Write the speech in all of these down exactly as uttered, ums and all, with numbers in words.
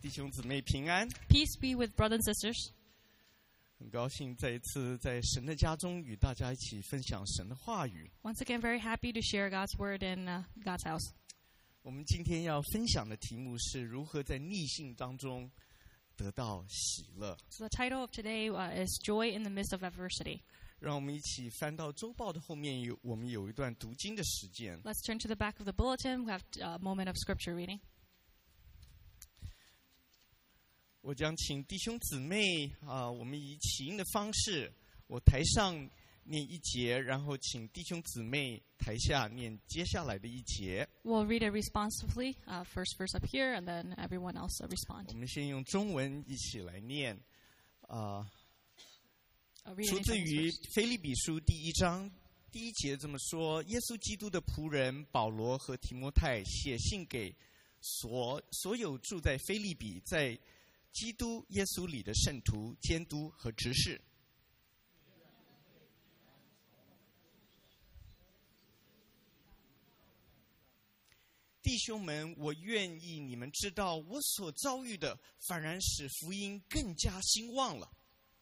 弟兄姊妹平安。 Peace be with brothers and sisters. 很高兴再一次在神的家中与大家一起分享神的话语。 Once again, very happy to share God's word in uh, God's house. 我们今天要分享的题目是如何在逆境当中得到喜乐。 So the title of today uh, is Joy in the Midst of Adversity. 让我们一起翻到周报的后面有，我们有一段读经的时间。 Let's turn to the back of the bulletin. We have a moment of scripture reading. 我将请弟兄姊妹啊，我们以起音的方式，我台上念一节，然后请弟兄姊妹台下念接下来的一节。 We'll read it responsively. Uh, first verse up here, and then everyone else uh, respond. 我们先用中文一起来念啊。 I'll read 出 it in 自 Chinese 于 first. 腓立比书第一章第一节这么说：耶稣基督的仆人保罗和提摩太写信给所所有住在腓立比在基督耶稣里的圣徒、监督和执事。弟兄们，我愿意你们知道，我所遭遇的反然使福音更加兴旺了。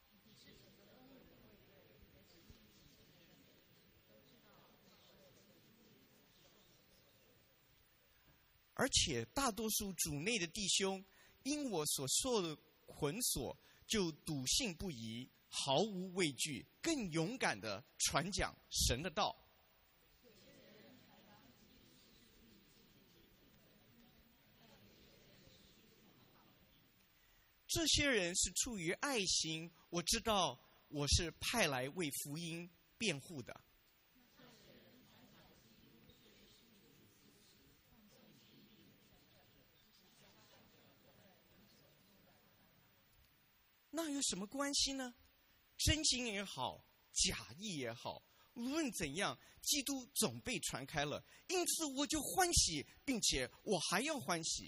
而且大多数主内的弟兄，因我所受的捆锁，就笃信不疑，毫无畏惧，更勇敢地传讲神的道。这些人是出于爱心，我知道我是派来为福音辩护的。 那有什么关系呢？真心也好，假意也好，无论怎样，基督总被传开了，因此我就欢喜，并且我还要欢喜。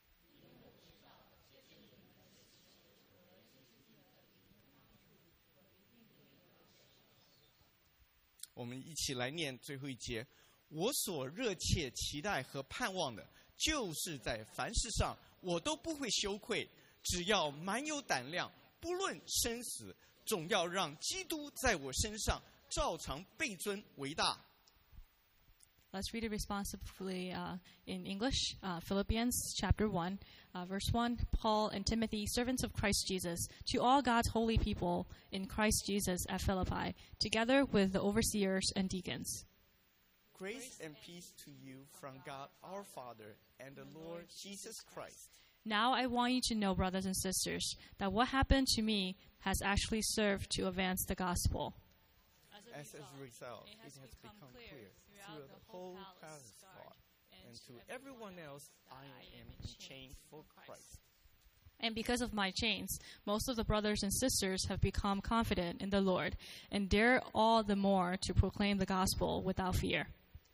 我们一起来念最后一节：我所热切期待和盼望的，就是在凡事上我都不会羞愧，只要满有胆量。 不论生死，总要让基督在我身上照常被尊为大。 Let's read it responsively uh, in English. Uh, Philippians chapter one, uh, verse one. Paul and Timothy, servants of Christ Jesus, to all God's holy people in Christ Jesus at Philippi, together with the overseers and deacons. Grace and peace to you from God our Father and the Lord Jesus Christ. Now I want you to know, brothers and sisters, that what happened to me has actually served to advance the gospel. As a result, it has become clear through the whole palace guard, and to everyone else, I am in chains for Christ. And because of my chains, most of the brothers and sisters have become confident in the Lord, and dare all the more to proclaim the gospel without fear.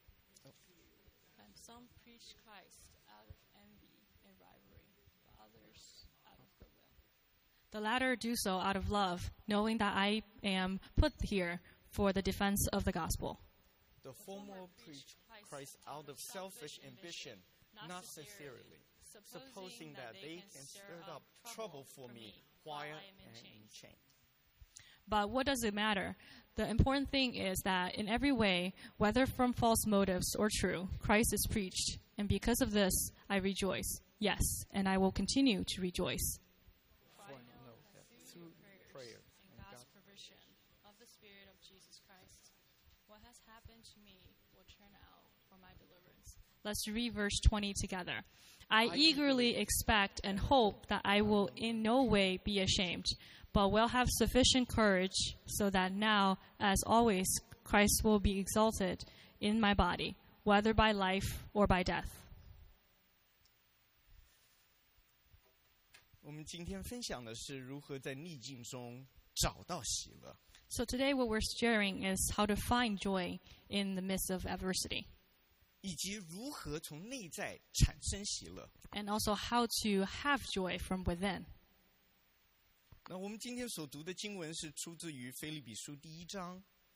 And some preach Christ out of envy and rivalry, but others out of goodwill. The latter do so out of love, knowing that I am put here for the defense of the gospel. The former preach Christ out of selfish ambition, not sincerely, supposing that they can stir up trouble for me while I am in chains. But what does it matter? The important thing is that in every way, whether from false motives or true, Christ is preached, and because of this, I rejoice. Yes, and I will continue to rejoice. For I know that through prayer and God's provision of the Spirit of Jesus Christ, what has happened to me will turn out for my deliverance. Let's read verse twenty together. I eagerly expect and hope that I will in no way be ashamed, but will have sufficient courage so that now, as always, Christ will be exalted in my body, whether by life or by death. 我们今天分享的是如何在逆境中找到喜乐。 So today what we're sharing is how to find joy in the midst of adversity, 以及如何从内在产生喜乐。 and also how to have joy from within. 那我们今天所读的经文是出自于腓立比书第一章。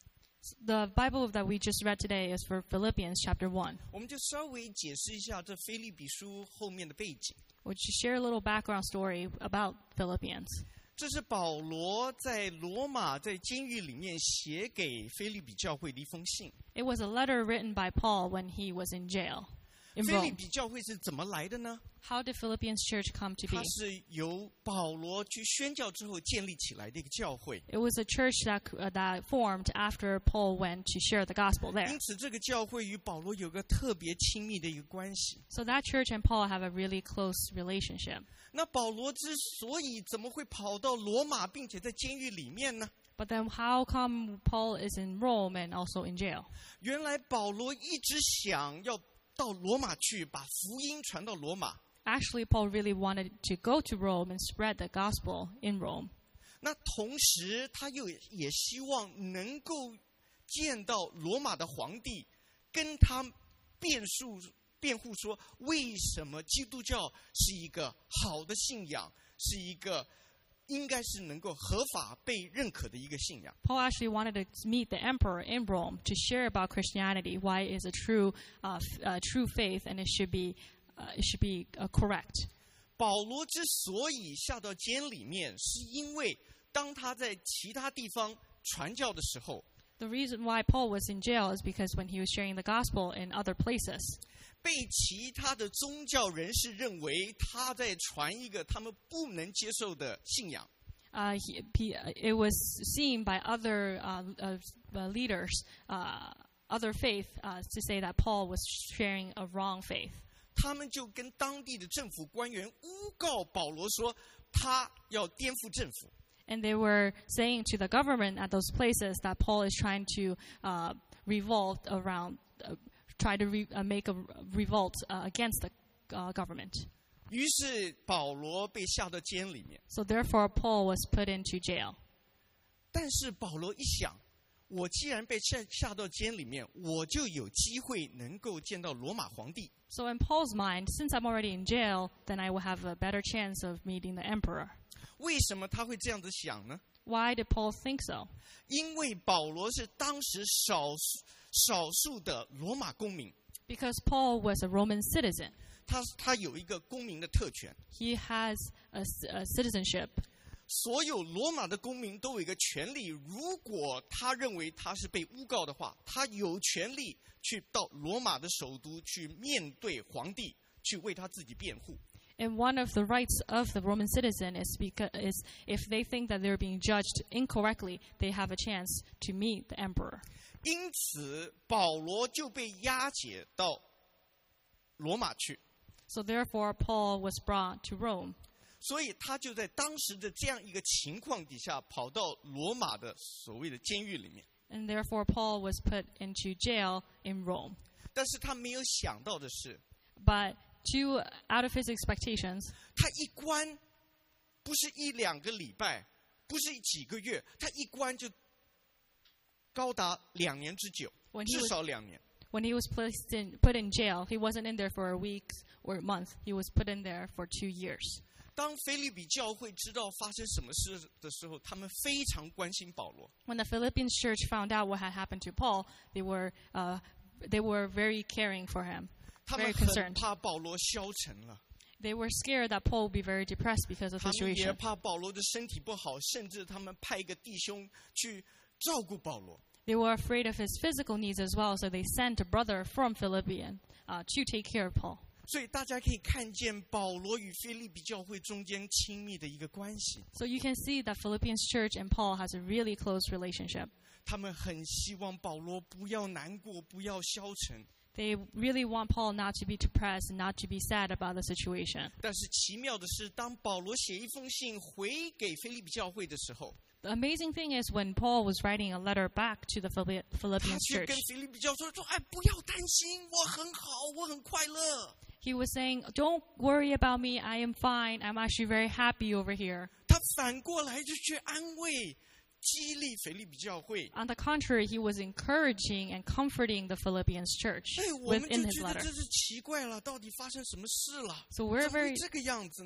The Bible that we just read today is for Philippians chapter one. 我们就稍微解释一下这腓立比书后面的背景。 We'll just share a little background story about Philippians. 这是保罗在罗马在监狱里面写给腓立比教会的一封信。 It was a letter written by Paul when he was in jail in 腓立 Rome. 比教会是怎么来的呢？ How did Philippians church come to be? 它是由保罗去宣教之后建立起来的一个教会。 It was a church that uh, that formed after Paul went to share the gospel there. 因此，这个教会与保罗有个特别亲密的一个关系。 So that church and Paul have a really close relationship. 那保罗之所以怎么会跑到罗马，并且在监狱里面呢？ But then how come Paul is in Rome and also in jail? 原来保罗一直想要到罗马去，把福音传到罗马。 Actually, Paul really wanted to go to Rome and spread the gospel in Rome. 那同时，他又也希望能够见到罗马的皇帝，跟他辩述、辩护说，为什么基督教是一个好的信仰，是一个应该是能够合法被认可的一个信仰。 Paul actually wanted to meet the emperor in Rome to share about Christianity, why it is a true, uh, f- uh, true faith, and it should be, uh, it should be uh, correct. 保罗之所以下到监里面，是因为当他在其他地方传教的时候， The reason why Paul was in jail is because when he was sharing the gospel in other places, 被其他的宗教人士认为他在传一个他们不能接受的信仰。 uh, he, he, it was seen by other uh, uh, uh, leaders, uh, other faith, uh, to say that Paul was sharing a wrong faith. 他们就跟当地的政府官员诬告保罗说，他要颠覆政府。 And they were saying to the government at those places that Paul is trying to uh, revolt around, uh, try to re, uh, make a revolt uh, against the uh, government. 于是保罗被下到监里面。 So therefore, Paul was put into jail. 但是保罗一想，我既然被下下到监里面，我就有机会能够见到罗马皇帝。 So in Paul's mind, since I'm already in jail, then I will have a better chance of meeting the emperor. 为什么他会这样子想呢？ Why did Paul think so? 因为保罗是当时少数少数的罗马公民， Because Paul was a Roman citizen. 他他有一个公民的特权。 He has a, c- a citizenship. 所有罗马的公民都有一个权利，如果他认为他是被诬告的话，他有权利去到罗马的首都去面对皇帝，去为他自己辩护。 And one of the rights of the Roman citizen is because is if they think that they're being judged incorrectly, they have a chance to meet the emperor. 因此，保罗就被押解到罗马去， So therefore, Paul was brought to Rome. 所以他就在当时的这样一个情况底下，跑到罗马的所谓的监狱里面。 And therefore, Paul was put into jail in Rome. 但是他没有想到的是， But to, out of his expectations, 他一关不是一两个礼拜，不是几个月，他一关就高达两年之久， When he 至 was- 少两年。 when he was placed in, put in jail, he wasn't in there for a week or a month. He was put in there for two years. 当腓立比教会知道发生什么事的时候，他们非常关心保罗。 When the Philippians church found out what had happened to Paul, they were uh, they were very caring for him, 他 very 们很 concerned. 怕保罗消沉了， They were scared that Paul would be very depressed because of 他 the 们也 situation. 怕保罗的身体不好，甚至他们派一个弟兄去照顾保罗。 They were afraid of his physical needs as well, so they sent a brother from Philippian uh, to take care of Paul. 所以大家可以看见保罗与腓立比教会中间亲密的一个关系。 So you can see that Philippians church and Paul has a really close relationship. 他们很希望保罗不要难过，不要消沉。 They really want Paul not to be depressed and not to be sad about the situation. 但是奇妙的是，当保罗写一封信回给腓立比教会的时候， The amazing thing is when Paul was writing a letter back to the Philippi- 他 Philippians 却 church, 跟腓立比教说：“说哎，不要担心，我很好，我很快乐。” he was saying, "Don't worry about me. I am fine. I'm actually very happy over here." 他反过来就去安慰、激励腓立比教会。 On the contrary, he was encouraging and comforting the Philippians church 哎，我们 within 就 his 觉得 letter. 这是奇怪了，到底发生什么事了？ So we're 怎么会 very 这个样子呢？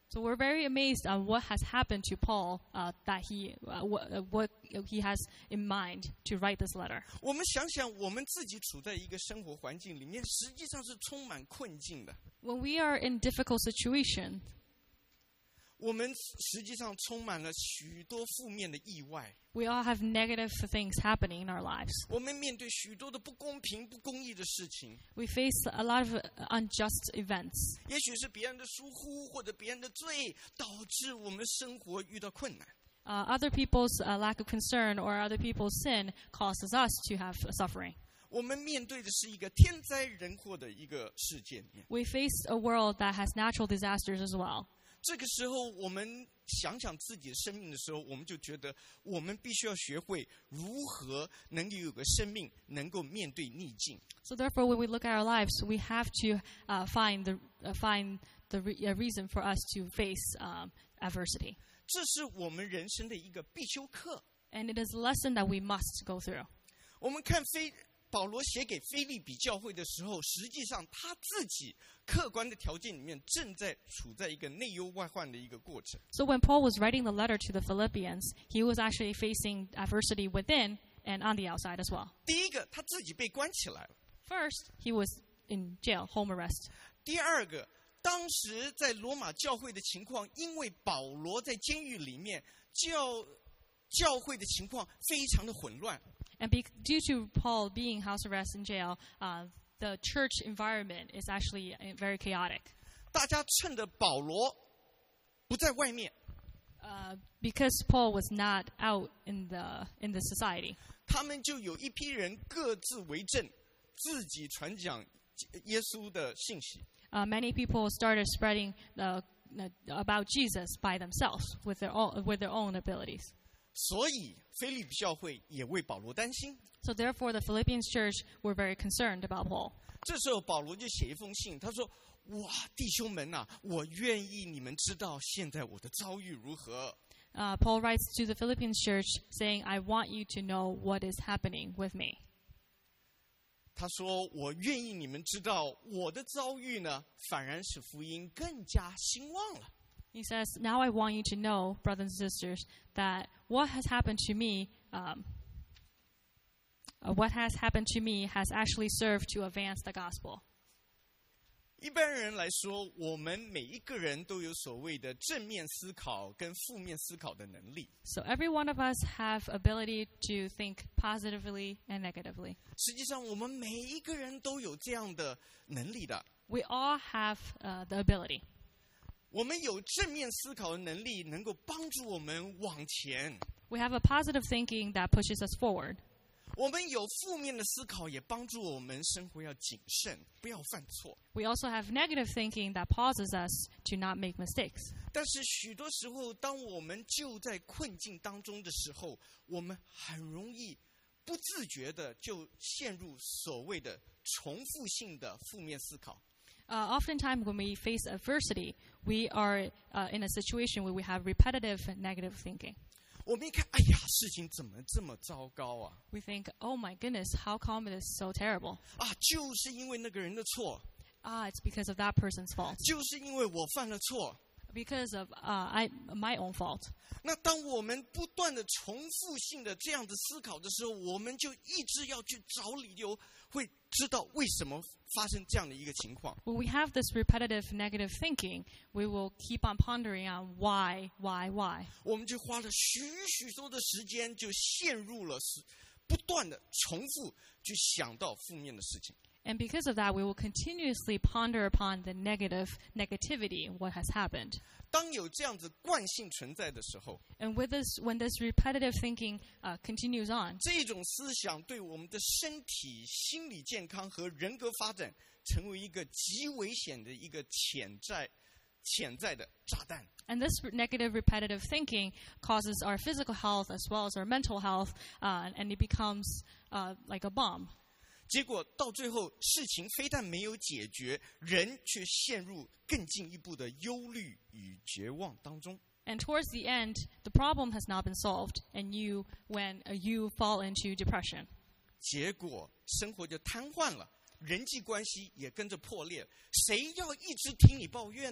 So we're very amazed at what has happened to Paul, uh, that he, uh, what, uh, what he has in mind to write this letter. 我们想想，我们自己处在一个生活环境里面，实际上是充满困境的。 When we are in difficult situations, 我们实际上充满了许多负面的意外。 we all have negative things happening in our lives. 我们面对许多的不公平、不公义的事情， We face a lot of unjust events. 也许是别人的疏忽或者别人的罪，导致我们生活遇到困难。 Uh, other people's uh, lack of concern or other people's sin causes us to have suffering. 我们面对的是一个天灾人祸的一个世界里面。 We face a world that has natural disasters as well. 这个时候，我们想想自己的生命的时候，我们就觉得我们必须要学会如何能够有个生命能够面对逆境。 So therefore, when we look at our lives, we have to uh, find the uh, find the re- uh, reason for us to face um, adversity. 这是我们人生的一个必修课。 And it is a lesson that we must go through. 我们看非保罗写给腓立比教会的时候，实际上他自己客观的条件里面正在处在一个内忧外患的一个过程。 So when Paul was writing the letter to the Philippians, he was actually facing adversity within and on the outside as well. 第一个，他自己被关起来了； First, he was in jail, home arrest. 第二个，当时在罗马教会的情况，因为保罗在监狱里面，教教会的情况非常的混乱。 And be, due to Paul being house arrest in jail, uh, the church environment is actually uh, very chaotic. 大家趁着保罗不在外面， Uh, because Paul was not out in the in the society, 他们就有一批人各自为政，自己传讲耶稣的信息。 uh, many people started spreading the, uh, about Jesus by themselves with their own with their own abilities. 所以腓立比教会也为保罗担心。 So therefore, the Philippians church were very concerned about Paul. 这时候保罗就写一封信，他说：“哇，弟兄们呐、啊，我愿意你们知道现在我的遭遇如何。” Uh, Paul writes to the Philippians church saying, I want you to know what is happening with me. 他说：“我愿意你们知道我的遭遇呢，反而使福音更加兴旺了。” He says, now I want you to know, brothers and sisters, that what has happened to me, um, uh, what has happened to me has actually served to advance the gospel. 一般人来说，我们每一个人都有所谓的正面思考跟负面思考的能力。 So every one of us have ability to think positively and negatively. 实际上，我们每一个人都有这样的能力的。 We all have uh, the ability. 我们有正面思考的能力，能够帮助我们往前。 We have a positive thinking that pushes us forward. 我们有负面的思考，也帮助我们生活要谨慎，不要犯错。 We also have negative thinking that pauses us to not make mistakes. 但是许多时候，当我们就在困境当中的时候，我们很容易不自觉的就陷入所谓的重复性的负面思考。 Uh, oftentimes, when we face adversity, we are uh, in a situation where we have repetitive negative thinking. 我们一看，哎呀，事情怎么这么糟糕啊！ We think, oh my goodness, how come it is so terrible? 啊，就是因为那个人的错， Ah, it's because of that person's fault. 就是因为我犯了错。 Because of uh, I, my own fault. 那当我们不断的重复性的这样子思考的时候，我们就一直要去找理由，会知道为什么发生这样的一个情况。 When we have this repetitive negative thinking, we will keep on pondering on why, why, why. 我们就花了许许多的时间，就陷入了不断的重复，去想到负面的事情。 And because of that, we will continuously ponder upon the negative negativity, what has happened. 当有这样子惯性存在的时候， And with this, when this repetitive thinking uh, continues on, 这种思想对我们的身体、心理健康和人格发展，成为一个极危险的一个潜在、潜在的炸弹。 and this negative repetitive thinking causes our physical health as well as our mental health, uh, and it becomes uh, like a bomb. 结果到最后，事情非但没有解决，人却陷入更进一步的忧虑与绝望当中。 And towards the end, the problem has not been solved, and you, when uh, you fall into depression. 结果生活就瘫痪了，人际关系也跟着破裂。谁要一直听你抱怨呢？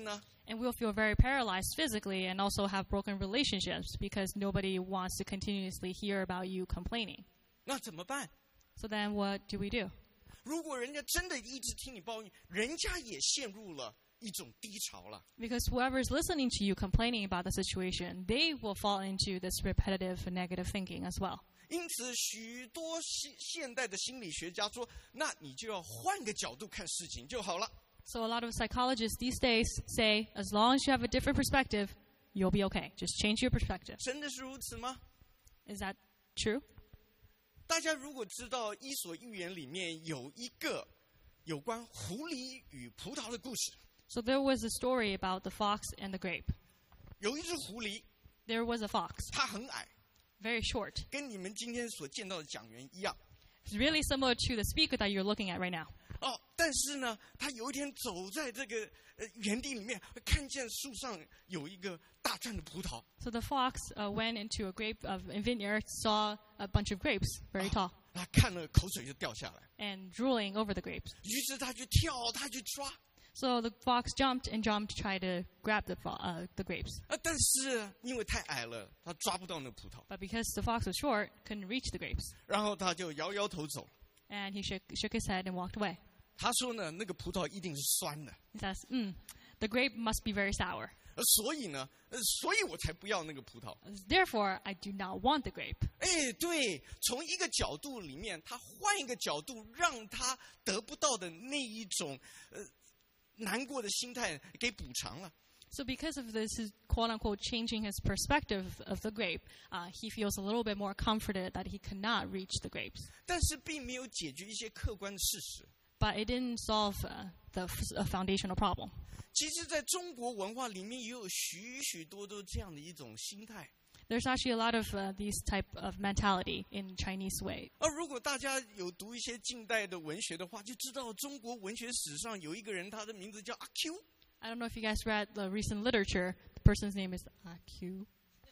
And we'll feel very paralyzed physically and also have broken relationships because nobody wants to continuously hear about you complaining. 那怎么办？ So then what do we do? 如果人家真的一直听你抱怨，人家也陷入了一种低潮了。 Because whoever is listening to you complaining about the situation, they will fall into this repetitive negative thinking as well. 因此，许多现现代的心理学家说，那你就要换个角度看事情就好了。 So a lot of psychologists these days say, as long as you have a different perspective, you'll be okay. Just change your perspective. 真的是如此吗？ Is that true? 大家如果知道《伊索寓言》里面有一个有关狐狸与葡萄的故事， So there was a story about the fox and the grape. 有一只狐狸， There was a fox, 它很矮， very short. 跟你们今天所见到的讲员一样。 It's really similar to the speaker that you're looking at right now. 哦，但是呢，他有一天走在这个呃园地里面，看见树上有一个大串的葡萄。 So the fox uh, went into a grape of a vineyard, saw a bunch of grapes, very tall, 他看了口水就掉下来， and drooling over the grapes. 于是他就跳，他去抓。 So the fox jumped and jumped to try to grab the fo- uh, the grapes. 啊，但是因为太矮了，他抓不到那葡萄， But because the fox was short, couldn't reach the grapes. 然后他就摇摇头走。 And he shook, shook his head and walked away. 他说呢，那个葡萄一定是酸的， He says, mm, the grape must be very sour. 呃所以呢，呃所以我才不要那个葡萄。 Therefore, I do not want the grape. 哎，对，从一个角度里面，他换一个角度，让他得不到的那一种呃难过的心态给补偿了。 So because of this, his, quote unquote, changing his perspective of the grape, uh, he feels a little bit more comforted that he cannot reach the grapes. 但是并没有解决一些客观的事实。 But it didn't solve uh, the f- uh, foundational problem. 其实，在中国文化里面，也有许许多多这样的一种心态。 There's actually a lot of uh, these type of mentality in Chinese way. 而如果大家有读一些近代的文学的话，就知道中国文学史上有一个人，他的名字叫阿 Q。 I don't know if you guys read the recent literature. The person's name is A Q.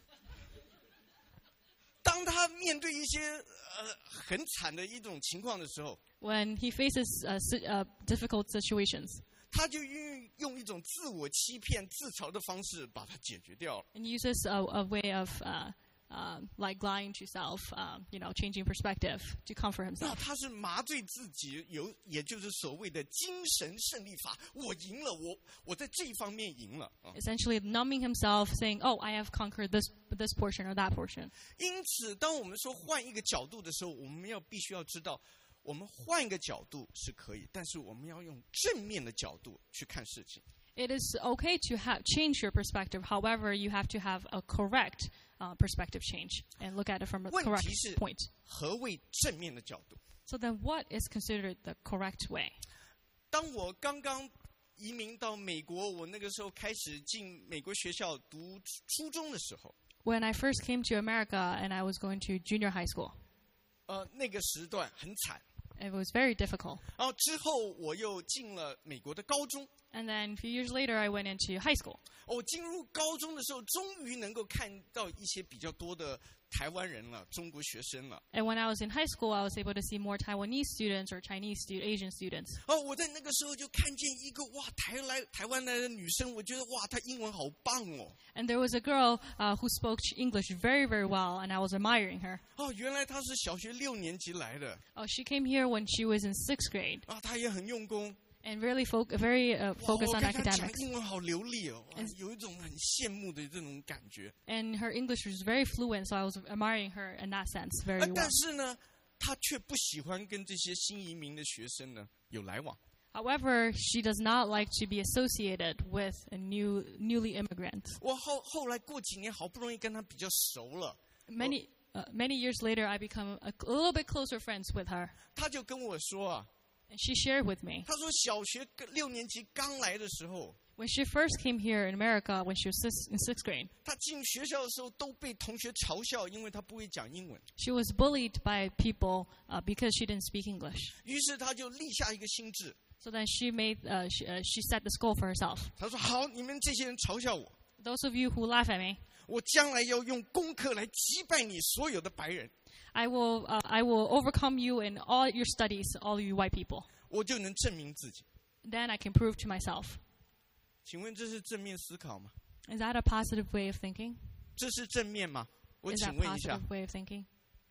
当他面对一些呃很惨的一种情况的时候， When he faces uh, si- uh, difficult situations, 他就用用一种自我欺骗、自嘲的方式把它解决掉了。 and uses a, a way of uh, uh, like lying to self, um, you know, changing perspective to comfort 那 himself. 他是麻醉自己，有也就是所谓的精神胜利法。我赢了，我我在这一方面赢了啊。 Essentially numbing himself, saying, "Oh, I have conquered this this portion or that portion." 因此，当我们说换一个角度的时候，我们要必须要知道，我们换一个角度是可以，但是我们要用正面的角度去看事情。 It is okay to ha- change your perspective. However, you have to have a correct uh, perspective change and look at it from a 问 correct 题是 point. 何谓正面的角度？ So then, what is considered the correct way? 当我刚刚移民到美国，我那个时候开始进美国学校读初中的时候， When I first came to America and I was going to junior high school, 呃，那个时段很惨。 it was very difficult. 然后之后我又进了美国的高中。 And then a few years later, I went into high school. 我进入高中的时候，终于能够看到一些比较多的台湾人了，中国学生了。 And when I was in high school, I was able to see more Taiwanese students or Chinese stu- Asian students. 哦，我在那个时候就看见一个哇，台来台湾来的女生，我觉得哇，她英文好棒哦。 And there was a girl uh, who spoke English very, very well, and I was admiring her. 哦，原来她是小学六年级来的 Oh, she came here when she was in sixth grade 啊，她也很用功。 and really fo- very uh, 哇， focused 我 on 看她讲 academics. 英文好流利哦，哇有一种很羡慕的这种感觉。 And her English was very fluent, so I was admiring her in that sense 啊 very，well. 但是呢，她却不喜欢跟这些新移民的学生呢有来往。 However, she does not like to be associated with a new, newly immigrant. 我后后来过几年，好不容易跟她比较熟了， Many, uh, many years later, I become a, a little bit closer friends with her. 她就跟我说啊， And she shared with me 她说小学六年级刚来的时候， when she first came here in America when she was six, in sixth grade. 她进学校的时候都被同学嘲笑，因为她不会讲英文。 She was bullied by people uh, because she didn't speak English. 于是她就立下一个心志， So then she made, uh, she, uh, she set this goal for herself. 她说：“好，你们这些人嘲笑我， Those of you who laugh at me, 我将来要用功课来击败你所有的白人， I will, uh, I will overcome you in all your studies, all you white people. 我就能证明自己。” Then I can prove to myself. 请问这是正面思考吗？ Is that a positive way of thinking? 这是正面吗？我 Is 请 that 问一下， positive way of thinking?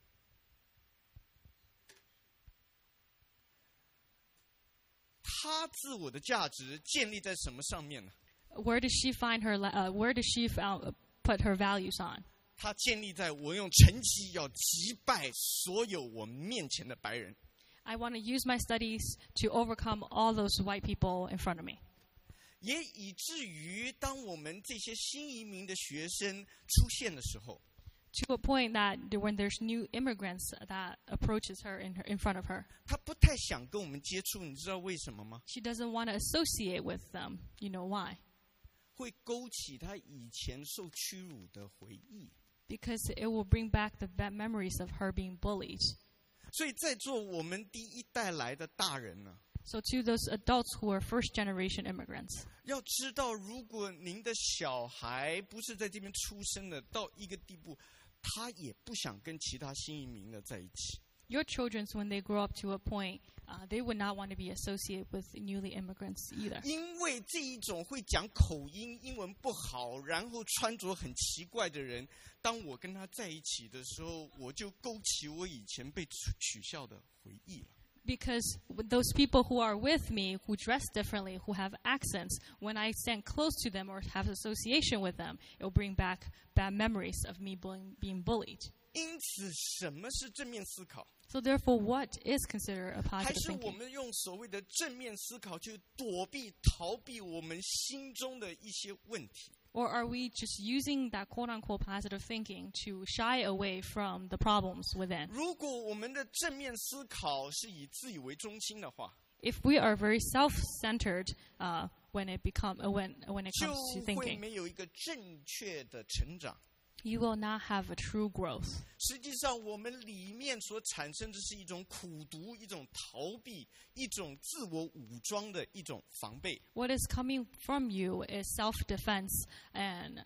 他自我的价值建立在什么上面呢？ Where does she find her? Uh, where does she found, put her values on? 他建立在我用成绩要击败所有我面前的白人。 I want to use my studies to overcome all those white people in front of me. 也以至于当我们这些新移民的学生出现的时候， To a point that when there's new immigrants that approaches her in her in front of her, 他不太想跟我们接触，你知道为什么吗？ she doesn't want to associate with them. You know why? 会勾起他以前受屈辱的回忆。 Because it will bring back the bad memories of her being bullied. 所以在座我们第一代来的大人呢， So to those adults who are first generation immigrants, 要知道，如果您的小孩不是在这边出生的，到一个地步，他也不想跟其他新移民的在一起。 your children, when they grow up to a point, uh, they would not want to be associated with newly immigrants either. 因为这一种会讲口音、英文不好，然后穿着很奇怪的人，当我跟他在一起的时候，我就勾起我以前被取笑的回忆了。 Because with those people who are with me, who dress differently, who have accents, when I stand close to them or have association with them, it will bring back bad memories of me bullying, being bullied. 因此，什么是正面思考？ So therefore, what is considered a 还 positive 是我 thinking? 们用所谓的正面思考去躲避、逃避我们心中的一些问题？ Or are we just using that quote-unquote positive thinking to shy away from the problems within? 如果我们的正面思考是以自以为中心的话， If we are very self-centered uh, when it become uh, when when it 就 comes to 会 thinking, 没有一个正确的成长。 you will not have a true growth. 实际上，我们里面所产生的是一种苦毒、一种逃避、一种自我武装的一种防备。 What is coming from you is self-defense and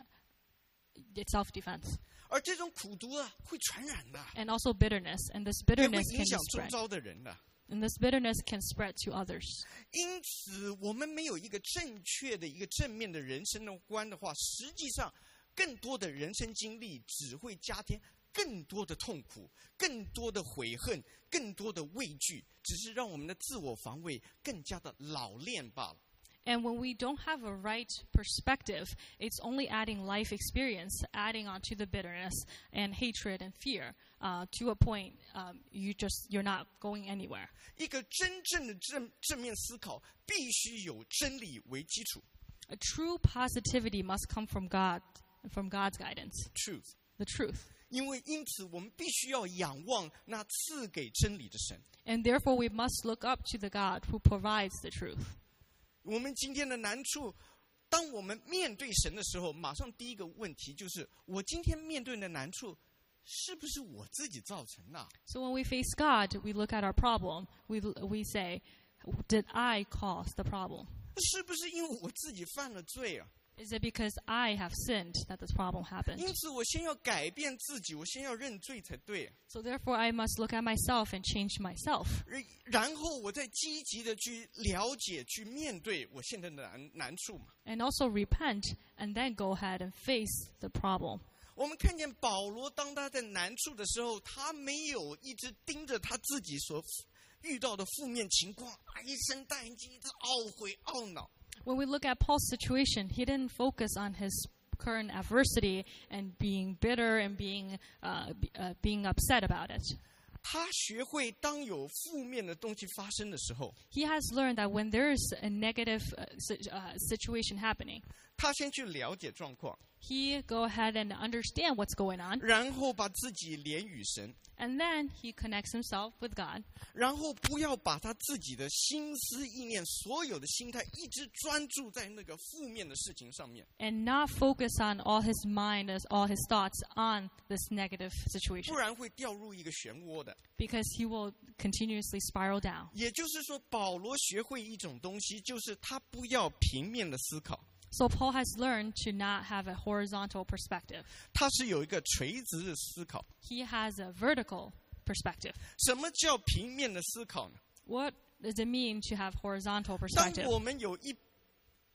it's self-defense, 而这种苦毒啊，会传染的， and also bitterness. And this 也会 bitterness 影 can 响周 spread. 遭的人的。 And this bitterness can spread to others. 因此，我们没有一个正确的一个正面的人生的观的话，实际上更多的人生经历只会加添更多的痛苦、更多的悔恨、更多的畏惧，只是让我们的自我防卫更加的老练罢了。 And when we don't have a right perspective, it's only adding life experience, adding on to the bitterness and hatred and fear, uh, to a point um, you just you're not going anywhere. 一个真正的正正面思考，必须有真理为基础 A true positivity must come from God, from God's guidance, （truth）。 the truth. 因为因此，我们必须要仰望那赐给真理的神。 And therefore, we must look up to the God who provides the truth. 我们今天的难处，当我们面对神的时候，马上第一个问题就是：我今天面对的难处，是不是我自己造成的？ So when we face God, we look at our problem. We we say, "Did I cause the problem? 是不是因为我自己犯了罪啊？ Is it because I have sinned that this problem happened?" 因此，我先要改变自己，我先要认罪才对。 So therefore, I must look at myself and change myself. 然后，我再积极的去了解、去面对我现在的难难处嘛。 And also repent and then go ahead and face the problem. 我们看见保罗，当他在难处的时候，他没有一直盯着他自己所遇到的负面情况，唉声叹气，一直懊悔、懊恼。 When we look at Paul's situation, he didn't focus on his current adversity and being bitter and being uh, b- uh, being upset about it. 他学会当有负面的东西发生的时候， He has learned that when there is a negative uh, si- uh, situation happening, 他先去了解状况， he go ahead and understand what's going on, 然后把自己连与神， and then he connects himself with God. 然后不要把他自己的心思意念、所有的心态一直专注在那个负面的事情上面， And not focus on all his mind, as all his thoughts on this negative 不 situation, 然会掉入一个漩涡的。 because he will continuously spiral down. 也就是说，保罗学会一种东西，就是他不要平面的思考， So Paul has learned to not have a horizontal perspective. 他是有一个垂直的思考。 He has a vertical perspective. 什么叫平面的思考呢？ What does it mean to have horizontal 当 perspective? 我们有一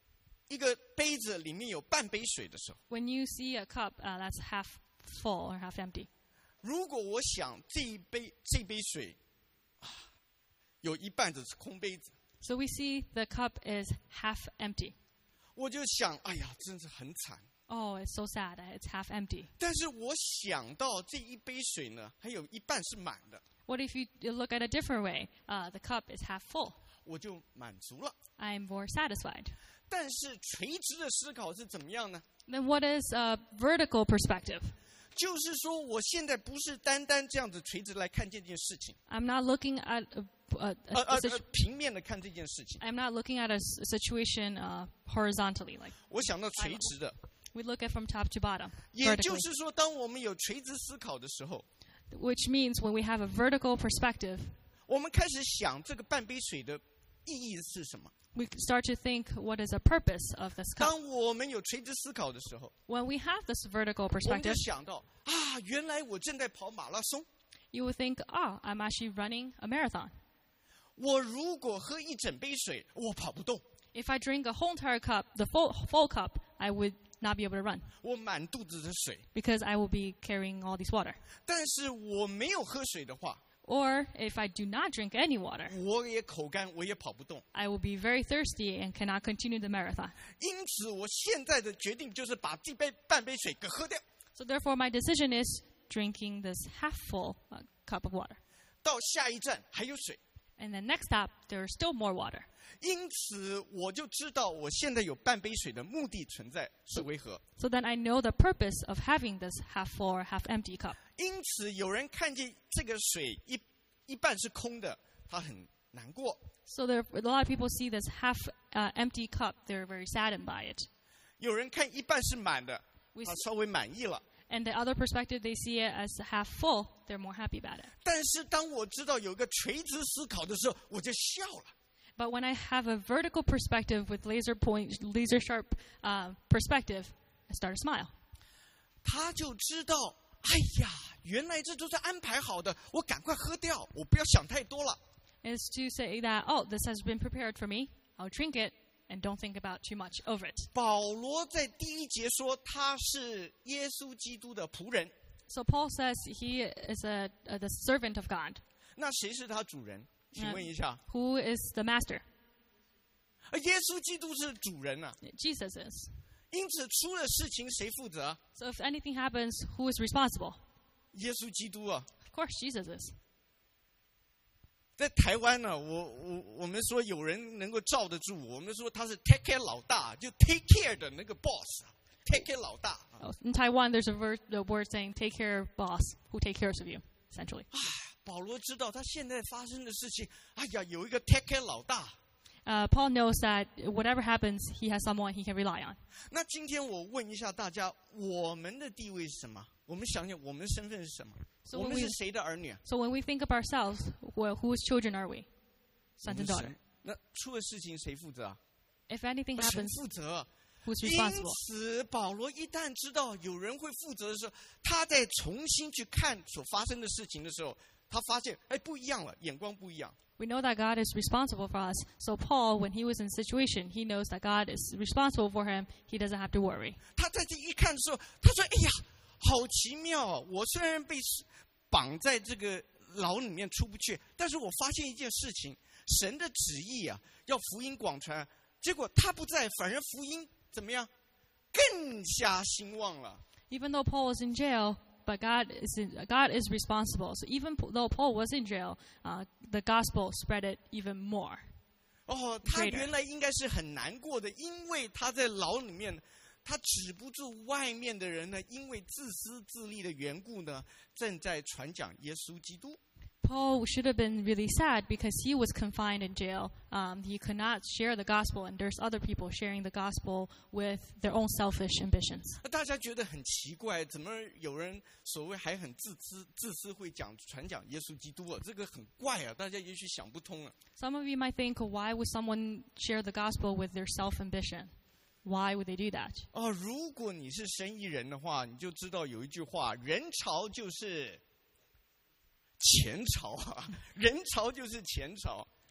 一个杯子里面有半杯水的时候， When you see a cup uh, that's half full or half empty, 如果我想这一杯这杯水啊，有一半子是空杯子， so we see the cup is half empty. 我就想，哎呀，真是很惨。 Oh, it's so sad. It's half empty. 但是我想到这一杯水呢，还有一半是满的， What if you you look at a different way? Uh, the cup is half full. 我就满足了。 I'm more satisfied. 但是垂直的思考是怎么样呢？ Then what is a vertical perspective? 就是说，我现在不是单单这样子垂直来看这件事情， I'm not looking at a, a, 呃 a, 呃 a situ- 呃，平面的看这件事情。 I'm not looking at a s- situation uh, horizontally. Like 我想到垂直的， we look at from top to bottom, 也就 vertically. 是说，当我们有垂直思考的时候， Which means when we have a vertical perspective, 我们开始想这个半杯水的意义是什么。 we start to think what is the purpose of this cup. 当我们有垂直思考的时候， When we have this vertical 我们就 perspective, 想到啊，原来我正在跑马拉松。 you would think, oh, I'm actually running a marathon. 我如果喝一整杯水，我跑不动， If I drink a whole entire cup, the full, full cup, I would not be able to run 我满肚子的水。 because I will be carrying all this water. 但是我没有喝水的话， Or if I do not drink any water, 我也口干，我也跑不动。 I will be very thirsty and cannot continue the marathon. 因此，我现在的决定就是把这杯半杯水给喝掉。 So therefore, my decision is drinking this half full uh, cup of water. 到下一站还有水， And then next stop, there is still more water. 因此我就知道我现在有半杯水的目的存在是为何。 So then I know the purpose of having this half full or half empty cup. 因此，有人看见这个水一一半是空的，他很难过； So there, a lot of people see this half uh, empty cup. They're very saddened by it. 有人看一半是满的， We 他 see, 稍微满意了。 and the other perspective, they see it as half full. They're more happy about it. 但是当我知道有一个垂直思考的时候，我就笑了。 But when I have a vertical perspective with laser point, laser sharp uh, perspective, I start to smile. 他就知道，哎呀，原来这都是安排好的，我赶快喝掉，我不要想太多了。 Is to say that, oh, this has been prepared for me. I'll drink it and don't think about too much over it. 保罗在第一节说他是耶稣基督的仆人， So Paul says he is a, a the servant of God. 那谁是他主人？请问一下， Who is the master? 呃耶稣基督是主人啊， Jesus is. 因此出了事情谁负责？ So if anything happens, who is responsible? 耶稣基督啊。 Of course, Jesus is. 在台湾呢，我我我们说有人能够罩得住，我们说他是 take care 老大，就 take care 的那个 boss 啊 ，take care 老大啊。 Oh, in Taiwan, there's a, ver- a word saying, take care, boss, who take care of you, essentially. 保罗知道他现在发生的事情，哎呀，有一个 take care 老大。 Uh, Paul knows that whatever happens, he has someone he can rely on. 那今天我问一下大家，我们的地位是什么？我们想想，我们的身份是什么？ So 我 when 们 we 是谁的儿女啊？ so when we think of ourselves, well, whose children are we? 我 Sons 们 and 是 daughters. 那出了事情谁负责啊？ If anything 神 happens, 负责。 who's 因 responsible? 此，保罗一旦知道有人会负责的时候，他在重新去看所发生的事情的时候，他发现，哎，不一样了，眼光不一样。 We know that God is responsible for us. So Paul, when he was in a situation, he knows that God is responsible for him. He doesn't have to worry. 他在这一看的时候，他说：“哎呀，好奇妙啊！我虽然被绑在这个牢里面出不去，但是我发现一件事情：神的旨意啊，要福音广传。结果他不在，反而福音怎么样，更加兴旺了。 Even though Paul was in jail, but God is in, God is responsible. So even p- though Paul was in jail, uh, the gospel spread it even more. 哦，他 Greater. 原来应该是很难过的，因为他在牢里面，他止不住外面的人呢，因为自私自利的缘故呢，正在传讲耶稣基督。 Paul should have been really sad because he was confined in jail. Um, he could not share the gospel, and there's other people sharing the gospel with their own selfish ambitions. 大家觉得很奇怪，怎么有人所谓还很自私、自私会讲传讲耶稣基督啊？这个很怪啊，大家也许想不通啊。 Some of you might think, why would someone share the gospel with their self-ambition? Why would they do that? 哦，如果你是生意人的话，你就知道有一句话：人潮就是钱潮啊，人潮就是钱潮。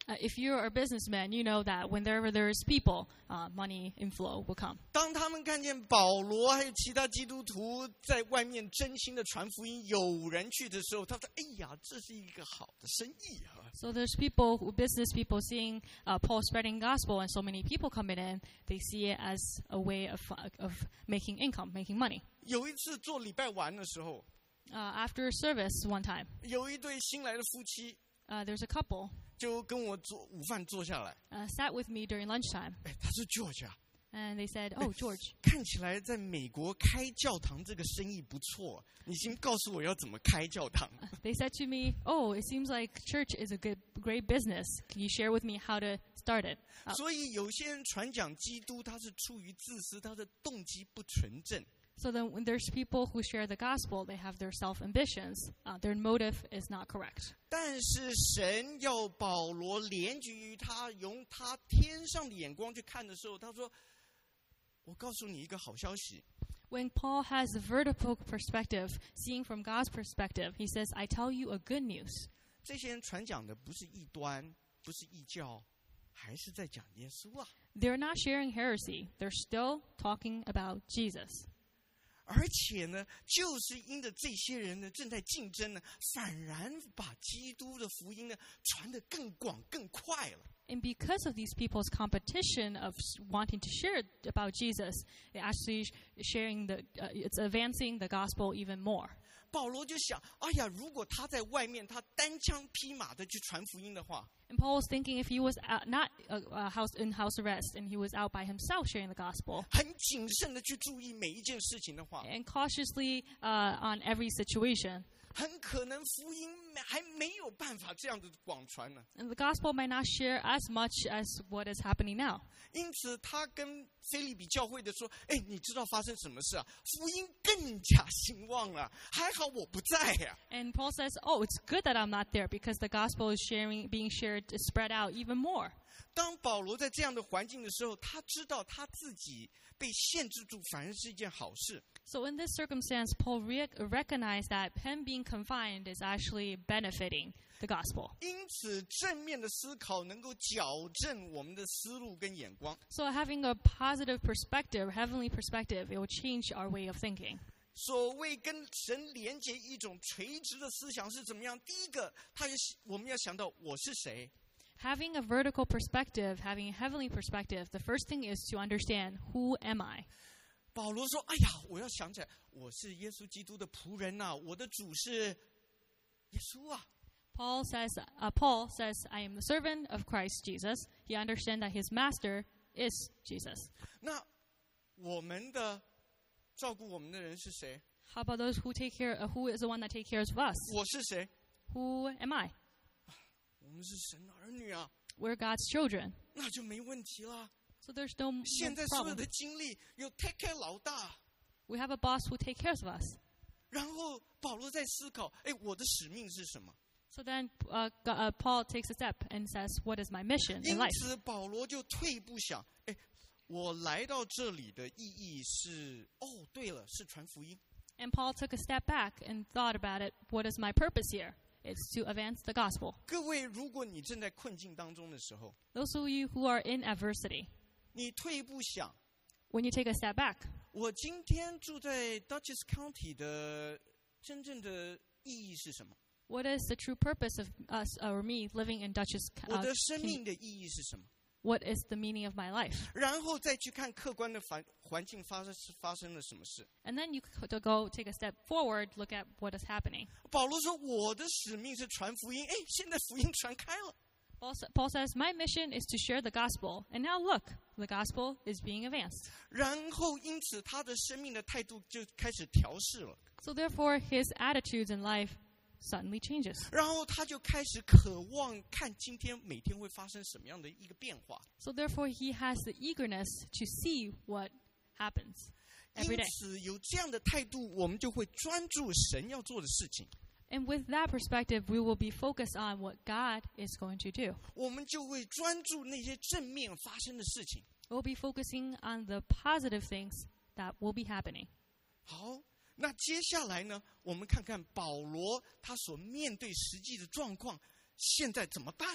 Uh, if you're a businessman, you know that whenever there's people, uh, money inflow will come. 当他们看见保罗还有其他基督徒在外面真心的传福音，有人去的时候，他说：“哎呀，这是一个好的生意啊！” So there's people, who, business people, seeing uh, Paul spreading gospel and so many people coming in. They see it as a way of of making income, making money. 有一次做礼拜晚的时候， Uh, after service one time, 有一对新来的夫妻 uh, there's a couple 就跟我做午饭坐下来， uh, sat with me during lunchtime, 哎，他是 George 啊， and they said, "Oh, George, 看起来在美国开教堂这个生意不错，你先告诉我要怎么开教堂。 they said to me, "Oh, it seems like church is a good, great business. Can you share with me how to start it?" Uh, 所以有些人传讲基督，他是出于自私，他的动机不纯正。 so then, when there's people who share the gospel, they have their self-ambitions. Uh, their motive is not correct. 但是神要保罗连举于他，用他天上的眼光去看的时候，他说：“我告诉你一个好消息， When Paul has a vertical perspective, seeing from God's perspective, he says, "I tell you a good news." 这些人传讲的不是异端，不是异教，还是在讲耶稣啊！ They're not sharing heresy. They're still talking about Jesus. 而且呢，就是因着这些人呢正在竞争呢，反然把基督的福音呢传得更广、更快了。 And because of these people's competition of wanting to share about Jesus, they're actually sharing the, uh, it's advancing the gospel even more. 保罗就想，哎呀，如果他在外面，他单枪匹马的去传福音的话， And Paul was thinking if he was out, not uh, uh, house, in house arrest and he was out by himself sharing the gospel 很谨慎的去注意每一件事情的话， and cautiously uh, on every situation, 很可能福音还没有办法这样子广传呢。 and the gospel might not share as much as what is happening now. 因此，他跟腓立比教会的说：“哎，你知道发生什么事啊？福音更加兴旺了，还好我不在呀、啊。” And Paul says, "Oh, it's good that I'm not there because the gospel is sharing, being shared, is spread out even more." 当保罗在这样的环境的时候，他知道他自己被限制住，反而是一件好事。 So in this circumstance, Paul re- recognized that him being confined is actually benefiting the gospel. 因此，正面的思考能够矫正我们的思路跟眼光。 So having a positive perspective, heavenly perspective, it will change our way of thinking. 所谓跟神连接一种垂直的思想是怎么样？第一个，他也我们要想到我是谁。 Having a vertical perspective, having a heavenly perspective, the first thing is to understand, who am I? 保罗说：“哎呀，我要想起来，我是耶稣基督的仆人呐、啊，我的主是耶稣啊。” Paul says, uh, Paul says, I am the servant of Christ Jesus. He understands that his master is Jesus. 那我们的照顾我们的人是谁？ How about those who take care, uh, who is the one that takes care of us? 我是谁？ Who am I? 我们是神的儿女啊， We're God's children. 那就没问题了。 So there's no, no 现在所有 problem. 的精力有 take care 老大， We have a boss who takes care of us. 然后保罗在思考：哎，我的使命是什么？ So then uh, G- uh, Paul takes a step and says, what is my mission in 因 life? 此，保罗就退一步想：哎，我来到这里的意义是，哦，对了，是传福音。 And Paul took a step back and thought about it. What is my purpose here? It's to advance the gospel. 各位，如果你正在困境当中的时候， Those of you who are in adversity, 你退一步想： when you take a step back, 我今天住在 Dutchess County 的真正的意义是什么？ what is the true purpose of us or me living in Dutchess? 我 Uh, 的生 can- 命的意义是什么？ what is the meaning of my life? 然后再去看客观的环环境发生发生了什么事。 And then you c- to go take a step forward, look at what is happening. 保罗说：“我的使命是传福音。”哎，现在福音传开了。 Paul, sa- Paul says, my mission is to share the gospel. And now look, the gospel is being advanced. 然后，因此他的生命的态度就开始调试了。 So therefore, his attitudes in life suddenly changes. 然后他就开始渴望看今天每天会发生什么样的一个变化。 So therefore, he has the eagerness to see what happens 因 every day. 此，有这样的态度，我们就会专注神要做的事情， And with that perspective, we will be focused on what God is going to do. 我们就会专注那些正面发生的事情。 We'll be focusing on the positive things that will be happening. 好，那接下来呢，我们看看保罗他所面对实际的状况，现在怎么办呢？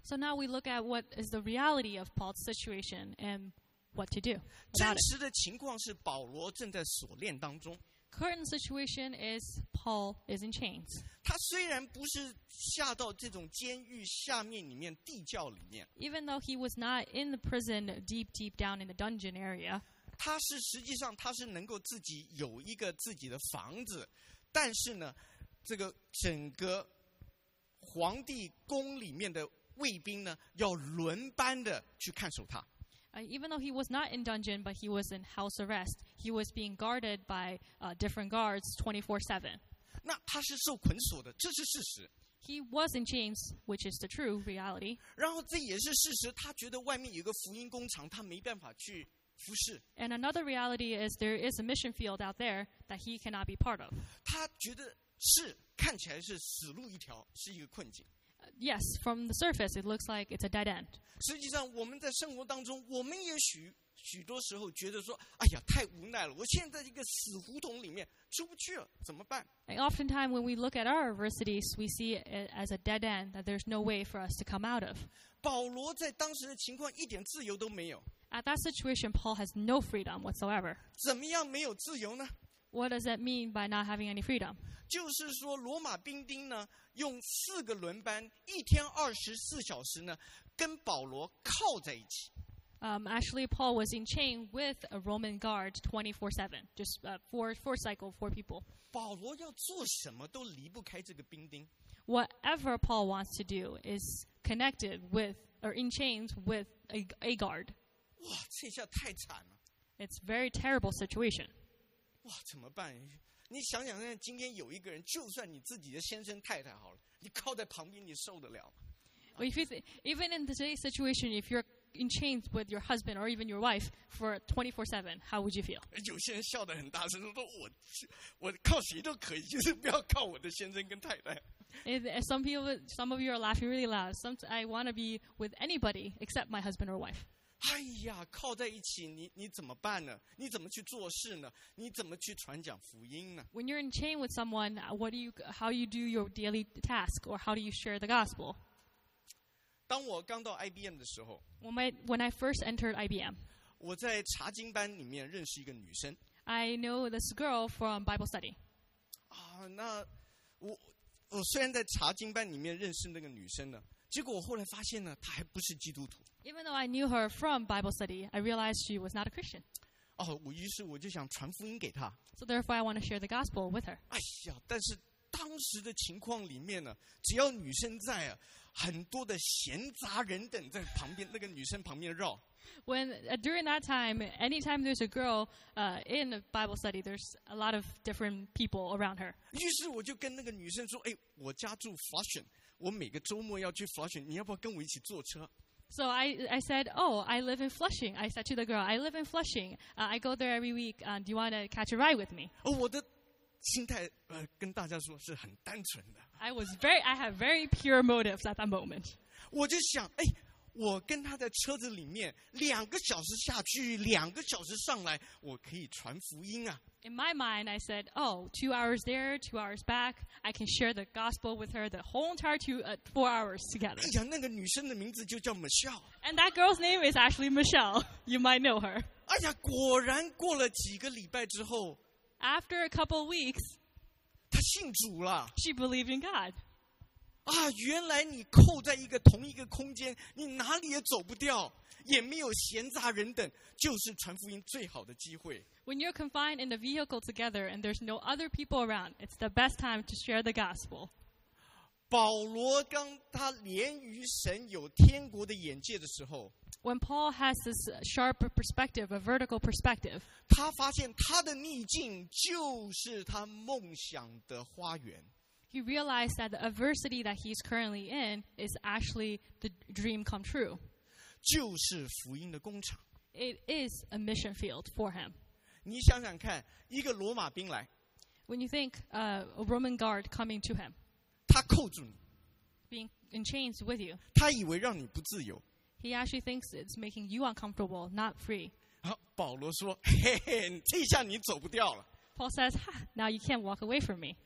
So now we look at what is the reality of Paul's situation and what to do 真 about it. 实的情况是保罗正在锁链当中。 Current situation is Paul is in chains. 他虽然不是下到这种监狱下面里面地窖里面， Even though he was not in the prison deep, deep down in the dungeon area, 他是实际上他是能够自己有一个自己的房子，但是呢，这个整个皇帝宫里面的卫兵呢，要轮班的去看守他。 uh, even though he was not in dungeon, but he was in house arrest, he was being guarded by uh, different guards twenty-four seven. 那他是受捆锁的，这是事实。 He was in chains, which is the true reality. 然后这也是事实，他觉得外面有个福音工厂，他没办法去服侍。 And another reality is there is a mission field out there that he cannot be part of. 他觉得是看起来是死路一条，是一个困境。 Uh, yes, from the surface, it looks like it's a dead end. 实际上，我们在生活当中，我们也许许多时候觉得说：“哎呀，太无奈了！我现在这个死胡同里面出不去了，怎么办？” And oftentimes, when we look at our adversities, we see it as a dead end that there's no way for us to come out of. 保罗在当时的情况一点自由都没有， At that situation, Paul has no freedom whatsoever. 怎么样没有自由呢？ What does that mean by not having any freedom? 就是说，罗马兵丁呢，用四个轮班，一天二十四小时呢，跟保罗靠在一起。 Um, actually, Paul was in chain with a Roman guard twenty-four seven, just uh, four, four cycle, four people. 保罗要做什么都离不开这个兵丁。 Whatever Paul wants to do is connected with, or in chains with a, a guard. 哇，这下太惨了！ It's a very terrible situation. 哇，怎么办？你想想看，今天有一个人，就算你自己的先生太太好了，你靠在旁边，你受得了吗？ Well, if you th- even in today's situation, if you're in chains with your husband or even your wife for twenty-four seven, how would you feel? 有些人笑得很大声，说我我靠谁都可以，就是不要靠我的先生跟太太。 If- if Some people, some of you are laughing really loud. Some, I want to be with anybody except my husband or wife. 哎呀，靠在一起，你你怎么办呢？你怎么去做事呢？你怎么去传讲福音呢？ When you're in chain with someone, uh, what do you, how do you do your daily task, or how do you share the gospel? 当我刚到 I B M 的时候， When, my, when I first entered I B M, 我在查经班里面认识一个女生 I know this girl from Bible study. 啊。那我我虽然在查经班里面认识那个女生呢，结果我后来发现呢，她还不是基督徒。 Even though I knew her from Bible study, I realized she was not a Christian. 哦，我于是我就想传福音给她。 So therefore, I want to share the gospel with her. 哎呀，但是当时的情况里面呢，只要女生在啊，很多的闲杂人等在旁边，那个女生旁边绕。 When uh, during that time, anytime there's a girl uh, in a Bible study, there's a lot of different people around her. 于是我就跟那个女生说：“哎，我家住 Flushing， 我每个周末要去 Flushing， 你要不要跟我一起坐车？” So I, I said, oh, I live in Flushing. I said to the girl, I live in Flushing. Uh, I go there every week. Uh, do you want to catch a ride with me? 哦，我的心态呃，跟大家说是很单纯的。 I was very, I had very pure motives at that moment. 我就想，哎，我跟他在车子里面两个小时下去，两个小时上来，我可以传福音啊。 In my mind, I said, oh, two hours there, two hours back. I can share the gospel with her the whole entire two, uh, four hours together. 哎呀，那个女生的名字就叫 Michelle。 And that girl's name is actually Michelle. You might know her. 哎呀，果然过了几个礼拜之后， After a couple of weeks, 她信主了。 she believed in God. 啊，原来你扣在一个同一个空间，你哪里也走不掉，也没有闲杂人等，就是传福音最好的机会。 When you're confined in a vehicle together and there's no other people around, it's the best time to share the gospel. 保罗当他连于神有天国的眼界的时候， When Paul has this sharp perspective, a vertical perspective, 他发现他的逆境就是他梦想的花园。 he realized that the adversity that he's currently in is actually the dream come true. 就是福音的工厂。 It is a mission field for him. 你想想看，一个罗马兵来， When you think uh, a Roman guard coming to him, 他扣住你， being in chains with you, 他以为让你不自由。 he actually thinks it's making you uncomfortable, not free. 好，保罗说：“嘿嘿，这下你走不掉了。” Paul says, ha, now you can't walk away from me.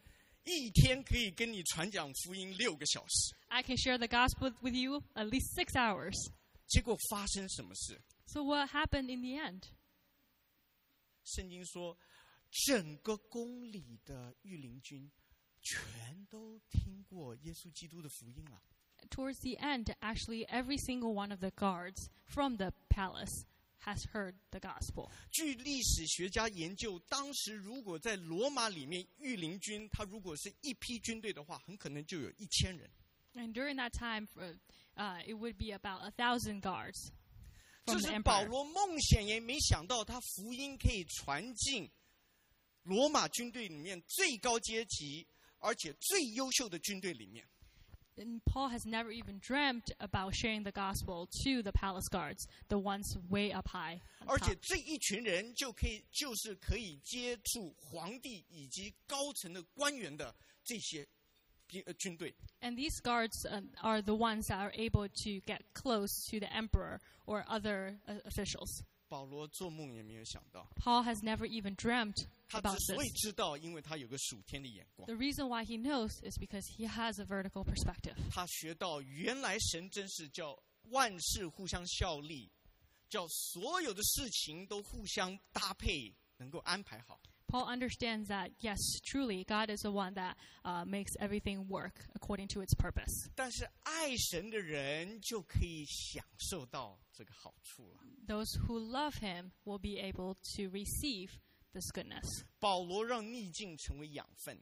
一天可以跟你传讲福音六个小时。 I can share the gospel with you at least six hours. 结果发生什么事？ So what happened in the end? 圣经说，整个宫里的御林军全都听过耶稣基督的福音了。 Towards the end, actually, every single one of the guards from the palace has heard the gospel. 据历史学家研究，当时如果在罗马里面御林军，他如果是一批军队的话，很可能就有一千人。 And during that time, uh, uh, it would be about a thousand guards 这 from the 是保 emperor. 罗梦想也没想到，他福音可以传进罗马军队里面最高阶级而且最优秀的军队里面。 And Paul has never even dreamt about sharing the gospel to the palace guards, the ones way up high. on 而且 top. 这一群人就可以，就是可以接触皇帝以及高层的官员的这些兵呃军队。 And these guards uh, are the ones that are able to get close to the emperor or other uh, officials. 保罗做梦也没有想到， Paul has never even dreamt 他 about 之所以 this. 知道，因为他有个属天的眼光。 The reason why he knows is because he has a vertical perspective. 他学到原来神真是叫万事互相效力，叫所有的事情都互相搭配，能够安排好。 Paul understands that, yes, truly, God is the one that uh, makes everything work according to its purpose. 但是爱神的人就可以享受到这个好处了。 Those who love him will be able to receive this goodness. 保罗让逆境成为养分。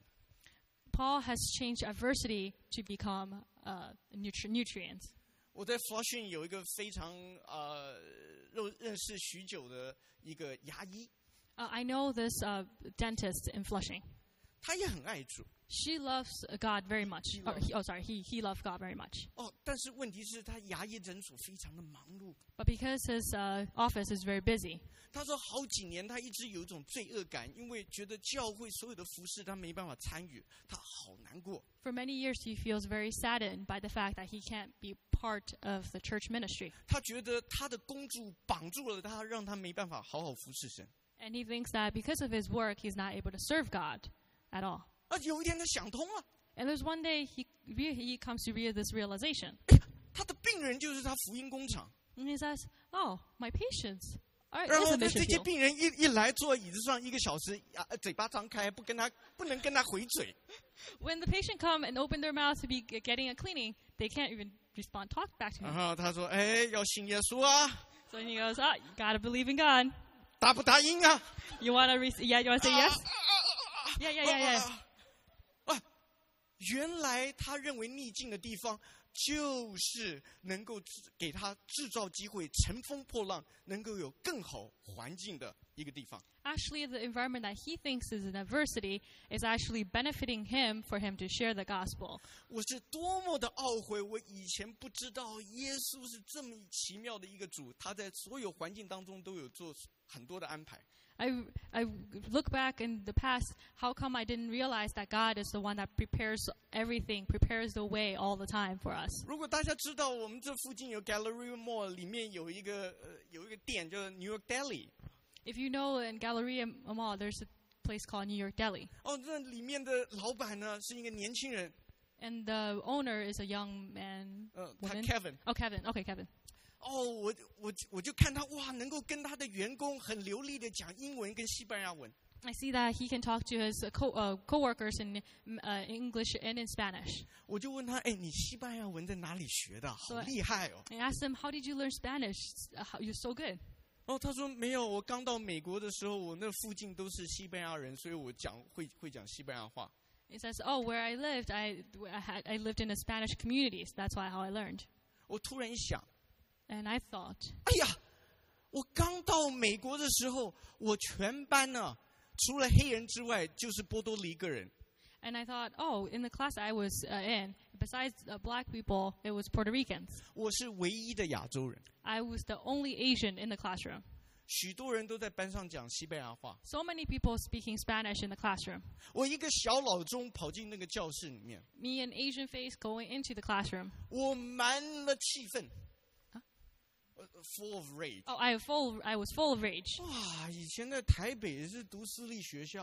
Paul has changed adversity to become uh, nutri- nutrients. 我在佛训有一个非常呃认认识许久的一个牙医， Uh, I know this uh, dentist in Flushing. 他也很爱主 She loves God very much. He Or loves- he, oh, sorry, he, he loved God very much. 哦，但是问题是，他牙医诊所非常的忙碌。 But because his uh, office is very busy, 他说好几年他一直有一种罪恶感，因为觉得教会所有的服事他没办法参与，他好难过。 for many years he feels very saddened by the fact that he can't be part of the church ministry. 他觉得他的公主绑住了他，让他没办法好好服侍神。 And he thinks that because of his work, he's not able to serve God at all. 而有一天他想通了， And there's one day he re- he comes to real this realization. 他的病人就是他福音工厂。 And he says, oh, my patients are 然 is 后 a 呢， mission 这些 field. 病人一一来坐椅子上一个小时，啊，嘴巴张开，不跟他不能跟他回嘴。 When the patient come and open their mouth to be g- getting a cleaning, they can't even respond, talk back to 然 him. 后他说：“哎，要信耶稣啊， So he goes, ah, you gotta believe in God. 答不答应啊？” You wanna, re- yeah, you wanna say yes? 啊啊啊啊 Yeah, yeah, yeah, yeah. 啊啊！原来他认为逆境的地方，就是能够给他制造机会，乘风破浪，能够有更好环境的一个地方。 Actually, the environment that he thinks is an adversity is actually benefiting him for him to share the gospel. 我是多么的懊悔，我以前不知道耶稣是这么奇妙的一个主，他在所有环境当中都有做很多的安排。 I, I look back in the past, how come I didn't realize that God is the one that prepares everything, prepares the way all the time for us? 如果大家知道，我们这附近有 Galleria Mall，里面有一个呃有一个店叫 New York Deli。 If you know in Galleria Mall, there's a place called New York Deli. 哦，那里面的老板呢是一个年轻人， And the owner is a young man, 呃，他 woman. Kevin。 Oh, Kevin. Okay, Kevin. 哦，我我我就看他哇，能够跟他的员工很流利的讲英文跟西班牙文。 I see that he can talk to his uh, co- uh, co-workers in uh, English and in Spanish. 我就问他，哎，你西班牙文在哪里学的？好对厉害哦！ I asked him, how did you learn Spanish? Uh, how, you're so good. 哦，他说没有，我刚到美国的时候，我那附近都是西班牙人，所以我讲会会讲西班牙话。 He says, oh, where I lived, I, I, had, I lived in a Spanish community. So that's why how I learned. 我突然一想， And I thought, 哎呀，我刚到美国的时候，我全班呢、除了黑人之外，就是波多黎各人。 and I thought, oh, in the class I was uh, in, besides uh, black people, it was Puerto Ricans. 我是唯一的亚洲人， I was the only Asian in the classroom. 许多人都在班上讲西班牙话。 So many people speaking Spanish in the classroom. 我一个小老中跑进那个教室里面， Me, an Asian face, going into the classroom. 我满了气愤，呃 full of rage。 Oh, I full, I was full of rage. 哇，以前在台北是读私立学校的，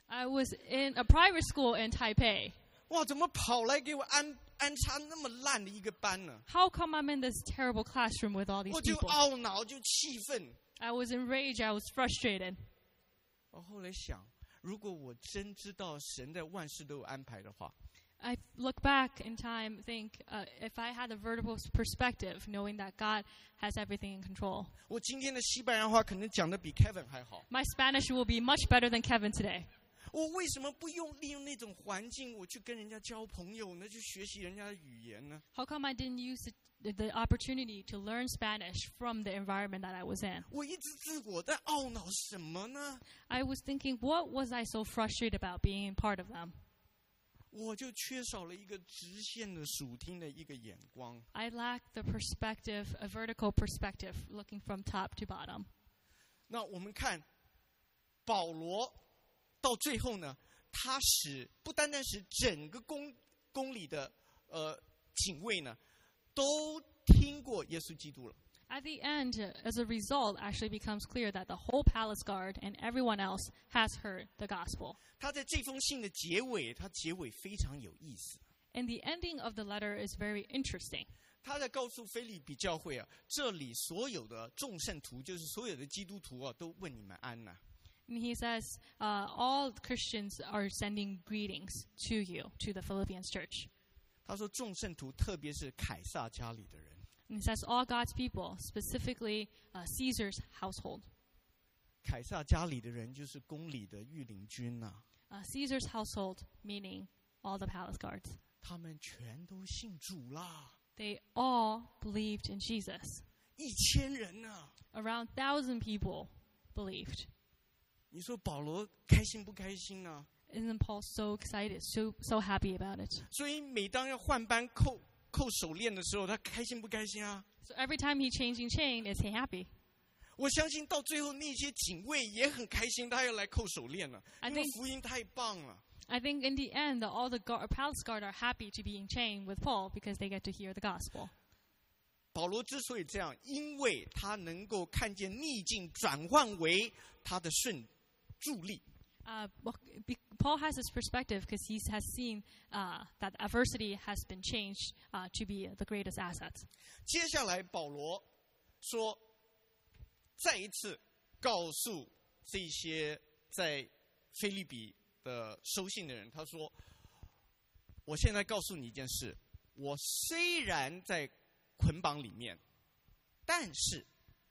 I was in a private school in Taipei. 哇，怎么跑来给我安安插那么烂的一个班呢？ How come I'm in this terrible classroom with all these 我就 people? 懊恼，就气愤。 I was enraged. I was frustrated. 我后来想，如果我真知道神在万事都有安排的话， I look back in time, think uh, if I had a vertical perspective, knowing that God has everything in control, 我今天的西班牙话可能讲得比 Kevin 还好。 my Spanish will be much better than Kevin today. 我为什么不用利用那种环境，我去跟人家交朋友呢？去学习人家的语言呢？ How come I didn't use the, the opportunity to learn Spanish from the environment that I was in? 我一直自我在懊恼什么呢？ I was thinking, what was I so frustrated about being part of them? 我就缺少了一个直线的属听的一个眼光。 I lacked the perspective, a vertical perspective, looking from top to bottom. 那我们看保罗到最后呢，他使不单单使整个宫宫里的呃警卫呢，都听过耶稣基督了。 At the end, uh, as a result, actually becomes clear that the whole palace guard and everyone else has heard the gospel. 他在这封信的结尾，他结尾非常有意思。 And the ending of the letter is very interesting. 他在告诉腓立比教会啊，这里所有的众圣徒，就是所有的基督徒啊，都问你们安呐、啊。 And he says, uh, all Christians are sending greetings to you, to the Philippians church. 他说众圣徒，特别是凯撒家里的人。 And he says, all God's people, specifically uh, Caesar's household. 凯撒家里的人就是宫里的御林军呐、 Uh, 啊， Caesar's household, meaning all the palace guards. 他们全都信主啦， They all believed in Jesus. 一千人呐、啊。 Around one thousand people believed. 你说保罗开心不开心呢、啊？ Isn't Paul so excited, so so happy about it? 所以每当要换班扣扣手链的时候，他开心不开心啊？ So every time he changing chain, is he happy? 我相信到最后那些警卫也很开心，他要来扣手链了， I 因为 think- 福音太棒了。 I think in the end, all the guard, palace guard are happy to be in chain with Paul because they get to hear the gospel. 保罗之所以这样，因为他能够看见逆境转换为他的顺助力。 Uh, well, be- Paul has this perspective because he has seen uh, that adversity has been changed uh, to be the greatest asset. 接下来保罗说，再一次告诉这些在腓立比的收信的人，他说：“我现在告诉你一件事，我虽然在捆绑里面，但是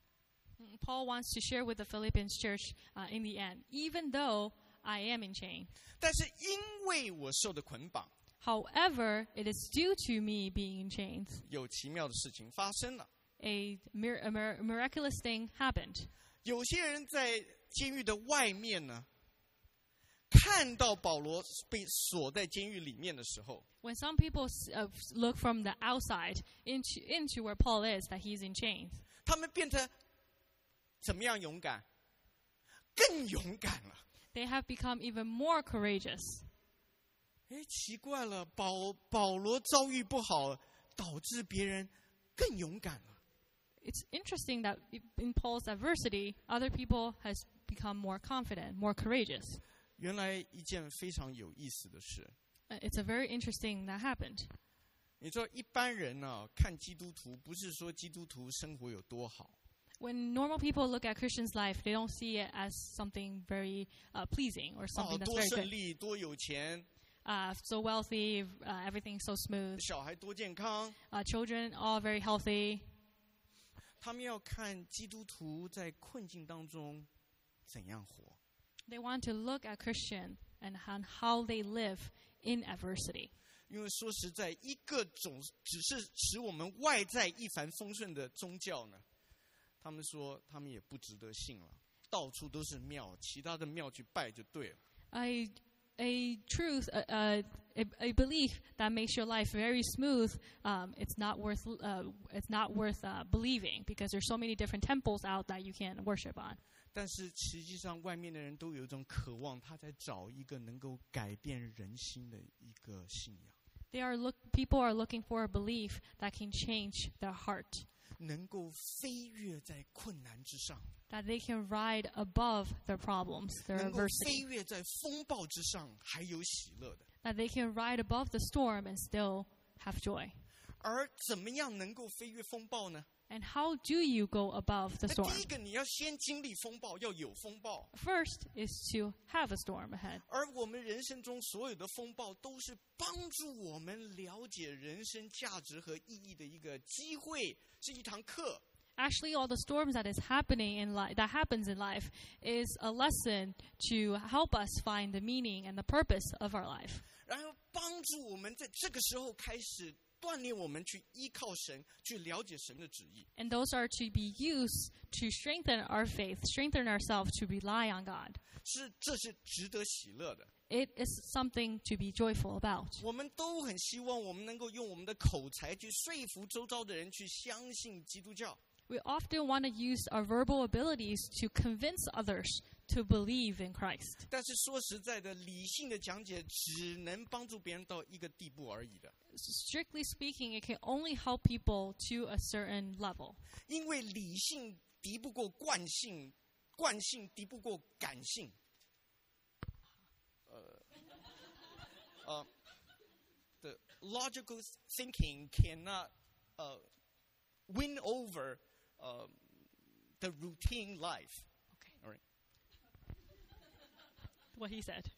Mm, Paul wants to share with the Philippians church uh, in the end, even though I am in chain. 但是因为我受的捆绑， However, it is due to me being in chains. 有奇妙的事情发生了。 A, mir- a, mir- a miraculous thing happened. 有些人在监狱的外面呢，看到保罗被锁在监狱里面的时候， When some people s- uh, look from the outside into, into where Paul is, that he's in chains, 他们变得怎么样勇敢？更勇敢了。 they have become even more courageous. 哎，奇怪了，保保罗遭遇不好，导致别人更勇敢了。 It's interesting that in Paul's adversity, other people has become more confident, more courageous. 原来一件非常有意思的事， Uh, It's a very interesting that happened. 你知道一般人呢、看基督徒，不是说基督徒生活有多好， When normal people look at Christians' life, they don't see it as something very uh, pleasing or 哦 something，that's 多 very 顺 good. 利，多有钱， Uh, so wealthy, uh, everything so smooth. 小孩多健康。 Uh, children all very healthy. 他们要看基督徒在困境当中怎样活。 They want to look at Christian and on how they live in adversity. 因为说实在，一个总只是使我们外在一帆风顺的宗教呢，他们说他们也不值得信了，到处都是庙，其他的庙去拜就对了。 A, a truth, a, a, a belief that makes your life very smooth, um, it's not worth, uh, it's not worth uh, believing because there's so many different temples out that you can worship on. 但是实际上，外面的人都有一种渴望，他在找一个能够改变人心的一个信仰。 They are look, people are looking for a belief that can change their heart. 能够飞跃在困难之上， that they can ride above their problems, their 能够飞 adversity, 跃在风暴之上，还有喜乐的。 that they can ride above the storm and still have joy. 而怎么样能够飞越风暴呢？ And how do you go above the 那 storm? 第一个，你要先经历风暴，要有风暴。 First is to have a storm ahead. 而我们人生中所有的风暴，都是帮助我们了解人生价值和意义的一个机会，是一堂课。 Actually, all the storms that is happening in life, that happens in life, is a lesson to help us find the meaning and the purpose of our life. 然后帮助我们在这个时候开始锻炼我们去依靠神，去了解神的旨意。 And those are to be used to strengthen our faith, strengthen ourselves to rely on God. 是，这是值得喜乐的。 It is something to be joyful about. 我们都很希望我们能够用我们的口才去说服周遭的人去相信基督教。 We often want to use our verbal abilities to convince others to believe in Christ. 但是说实在的，理性的讲解只能帮助别人到一个地步而已的。 Strictly speaking, it can only help people to a certain level. 因为理性敌不过惯性，惯性敌不过感性。呃，呃 the logical thinking cannot uh, win over uh, the routine life. Okay. All right. What he said.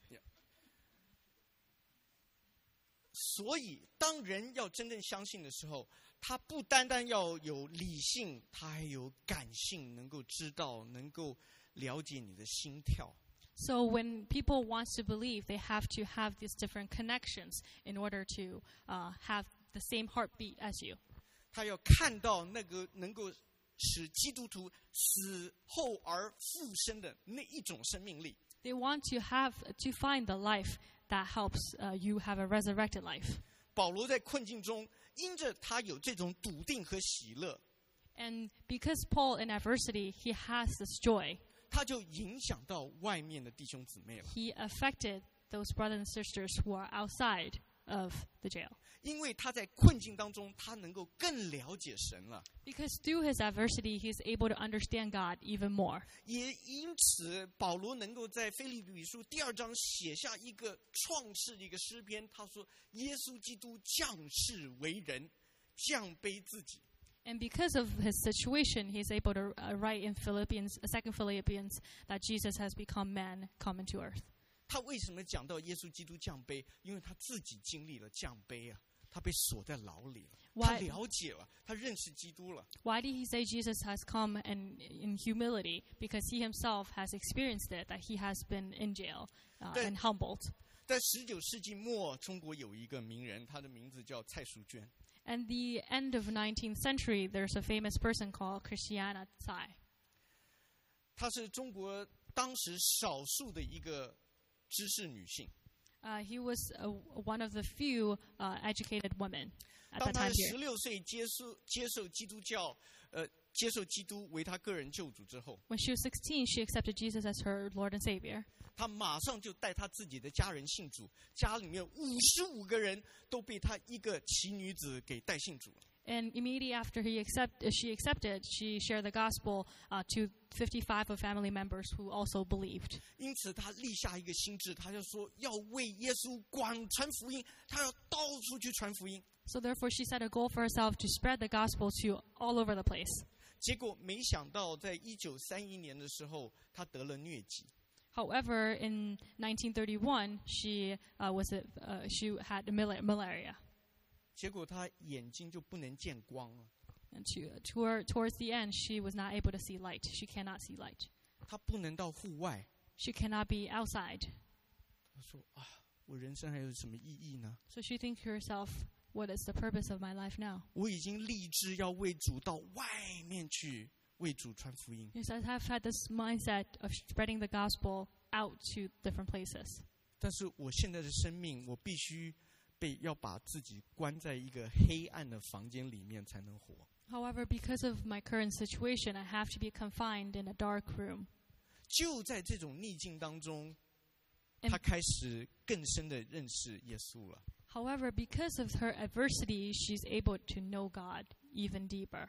所以，当人要真正相信的时候，他不单单要有理性，他还有感性，能够知道，能够了解你的心跳。 So when people want to believe, they have to have these different connections in order to uh, have the same heartbeat as you. 他要看到那个能够使基督徒死后而复生的那一种生命力。 They want to have to find the life that helps uh, you have a resurrected life. 保罗在困境中，因着他有这种笃定和喜乐， And because Paul in adversity, he has this joy. 他就影响到外面的弟兄姊妹了。 He affected those brothers and sisters who are outside of the jail. 因为他在困境当中，他能够更了解神了。 Because through his adversity, he's able to understand God even more. 也因此，保罗能够在腓立比书第二章写下一个创世的一个诗篇。他说：“耶稣基督降世为人，降卑自己。” And because of his situation, he's able to uh, write in Philippians, uh, Second Philippians, that Jesus has become man, come into earth. 他为什么讲到耶稣基督降卑？因为他自己经历了降卑啊，他被锁在牢里了， Why- 他了解了，他认识基督了。 Why did he say Jesus has come and in humility? Because he himself has experienced it, that he has been in jail uh, But- and humbled. 在十九世纪末，中国有一个名人，他的名字叫蔡淑娟。 And the end of nineteenth century, there's a famous person called Christiana Tsai. 她是中国当时少数的一个知识女性。 Uh, he was uh, one of the few uh, educated women at 当 that 她 time 十 period. 六岁接受接受基督教，呃，接受基督为她个人救主之后， When she was sixteen, she accepted Jesus as her Lord and Savior. 她马上就带她自己的家人信主，家里面五十五个人都被她一个奇女子给带信主了。 And immediately after he accept, uh, she accepted, she shared the gospel uh, to fifty-five of family members who also believed. 因此，她立下一个心志，她就说要为耶稣广传福音，她要到处去传福音。 So therefore, she set a goal for herself to spread the gospel to all over the place. 结果没想到，在一九三一年的时候，她得了疟疾。 However, in nineteen thirty-one, she uh, was a, uh, she had mal- malaria. 结果她眼睛就不能见光了， And to, to her, towards the end, she was not able to see light. She cannot see light. 她不能到户外。 She cannot be outside. 她说啊，我人生还有什么意义呢？ So she thinks to herself, what is the purpose of my life now? 我已经立志要为主到外面去为主传福音， Yes, I have had this mindset of spreading the gospel out to different places. 但是我现在的生命，我必须被要把自己关在一个黑暗的房间里面才能活。 However, because of my current situation, I have to be confined in a dark room. 就在这种逆境当中， And- 她开始更深的认识耶稣了。 However, because of her adversity, she's able to know God even deeper.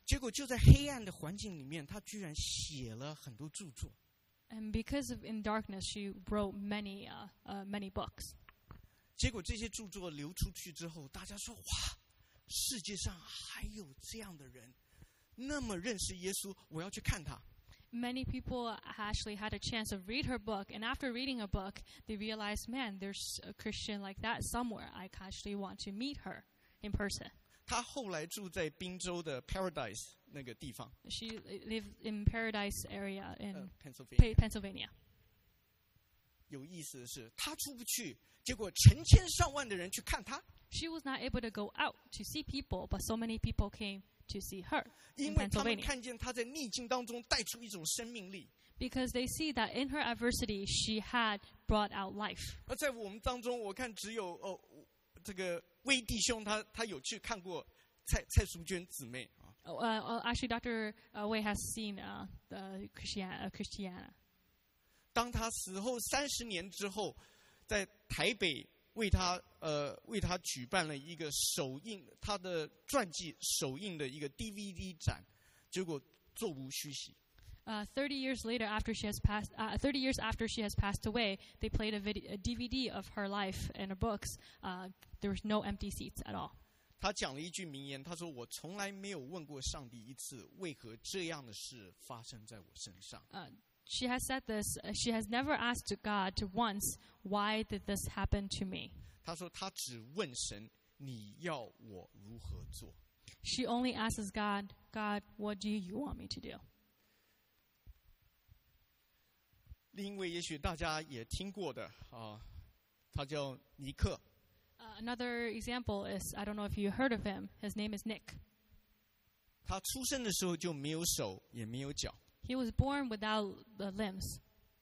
结果就在黑暗的环境里面，他居然写了很多著作。 And because of in darkness, she wrote many, uh, uh, many books. 结果这些著作流出去之后，大家说：“哇，世界上还有这样的人，那么认识耶稣，我要去看他。” Many people actually had a chance to read her book, and after reading a book, they realized, man, there's a Christian like that somewhere. I actually want to meet her in person. 他后来住在宾州的 Paradise 那个地方。 She lived in Paradise area in uh, Pennsylvania. Pennsylvania. 有意思的是，他出不去，结果成千上万的人去看他。 She was not able to go out to see people, but so many people came to see her 因 in 为他们 Pennsylvania. 看见他在逆境当中带出一种生命力。 Because they see that in her adversity, she had brought out life. 而在我们当中，我看只有哦，这个威弟兄他他有去看过蔡蔡淑娟姊妹啊。 Uh, uh, actually, Doctor Uh, Wei has seen uh, the Christiana. Uh, Christiana. 当他死后三十年之后，在台北为他呃为他举办了一个首映他的传记首映的一个 D V D 展，结果座无虚席。 Uh, thirty years later, after she has passed, uh, thirty years after she has passed away, they played a, vid- a D V D of her life and her books. Uh, there was no empty seats at all. 他讲了一句名言，他说：“我从来没有问过上帝一次，为何这样的事发生在我身上。” Uh, she has said this. Uh, she has never asked God to once, why did this happen to me? 他说他只问神：“你要我如何做？” She only asks God, God, what do you want me to do? 另一位也许大家也听过的啊，他叫尼克。 Uh, another example is, I don't know if you heard of him. His name is Nick. 他出生的时候就没有手也没有脚。 He was born without the limbs.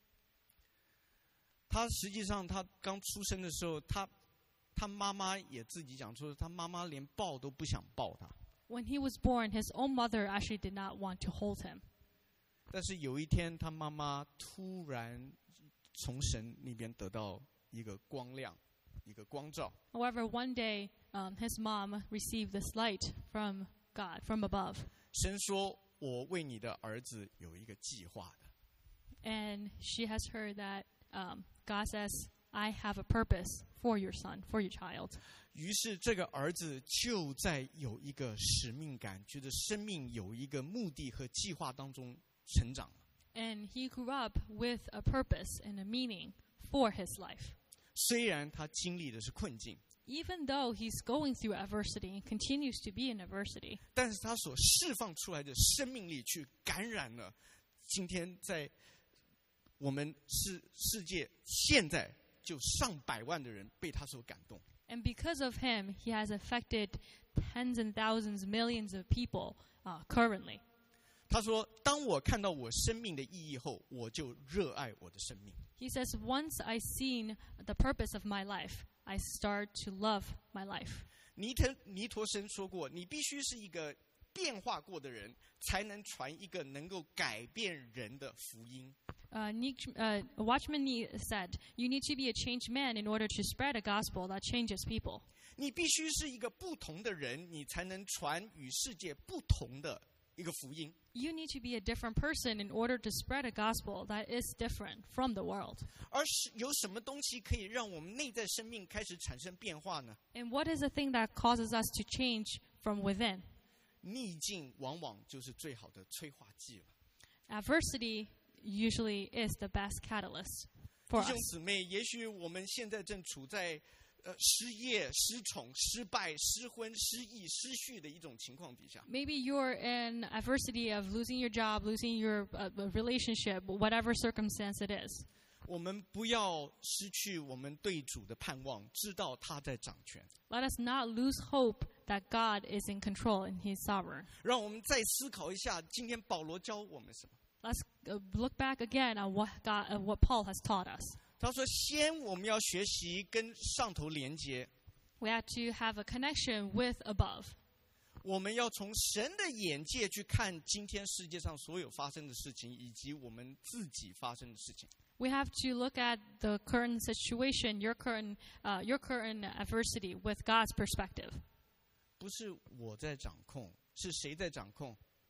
他实际上他刚出生的时候，他他妈妈也自己讲说，他妈妈连抱都不想抱他。 When he was born, his own mother actually did not want to hold him. 但是有一天，他妈妈突然从神那边得到一个光亮，一个光照。 However, one day, um, his mom received this light from God, from above. 神说：“我为你的儿子有一个计划的。” And she has heard that um, God says, I have a purpose for your son, for your child. 于是这个儿子就在有一个使命感，觉得生命有一个目的和计划当中成长。 And he grew up with a purpose and a meaning for his life. 虽然他经历的是困境， Even though he's going through adversity and continues to be in adversity, 但是他所释放出来的生命力，去感染了今天在我们世世界现在就上百万的人被他所感动。 and because of him, he has affected tens and thousands, millions of people uh, currently. 他说：“当我看到我生命的意义后，我就热爱我的生命。” He says, once I seen the purpose of my life, I start to love my life. 尼特尼陀生说过：“你必须是一个变化过的人，才能传一个能够改变人的福音。” Uh, Nietzsche, uh, Watchman Nee said, you need to be a changed man in order to spread a gospel that changes people. 你必须是一个不同的人，你才能传与世界不同的一个福音。 You need to be a different person in order to spread a gospel that is different from the world. 而是有什么东西可以让我们内在生命开始产生变化呢？ And what is the thing that causes us to change from within? 逆境往往就是最好的催化剂了。 Adversity usually is the best catalyst for 弟兄 us. 姊妹，也许我们现在正处在呃失业、失宠、失败、失婚、失意、失序的一种情况底下。 Maybe you're in adversity of losing your job, losing your uh, relationship, whatever circumstance it is. 我们不要失去我们对主的盼望，知道他在掌权。 Let us not lose hope that God is in control and He's sovereign. 让我们再思考一下，今天保罗教我们什么？ Let's uh, look back again on what God, uh, what Paul has taught us. 他说：“先我们要学习跟上头连接， We have to have a connection with above. 我们要从神的眼界去看今天世界上所有发生的事情，以及我们自己发生的事情。 We have to look at the current situation, your current, uh, your current adversity with God's perspective. 不是我在掌控，是谁在掌控？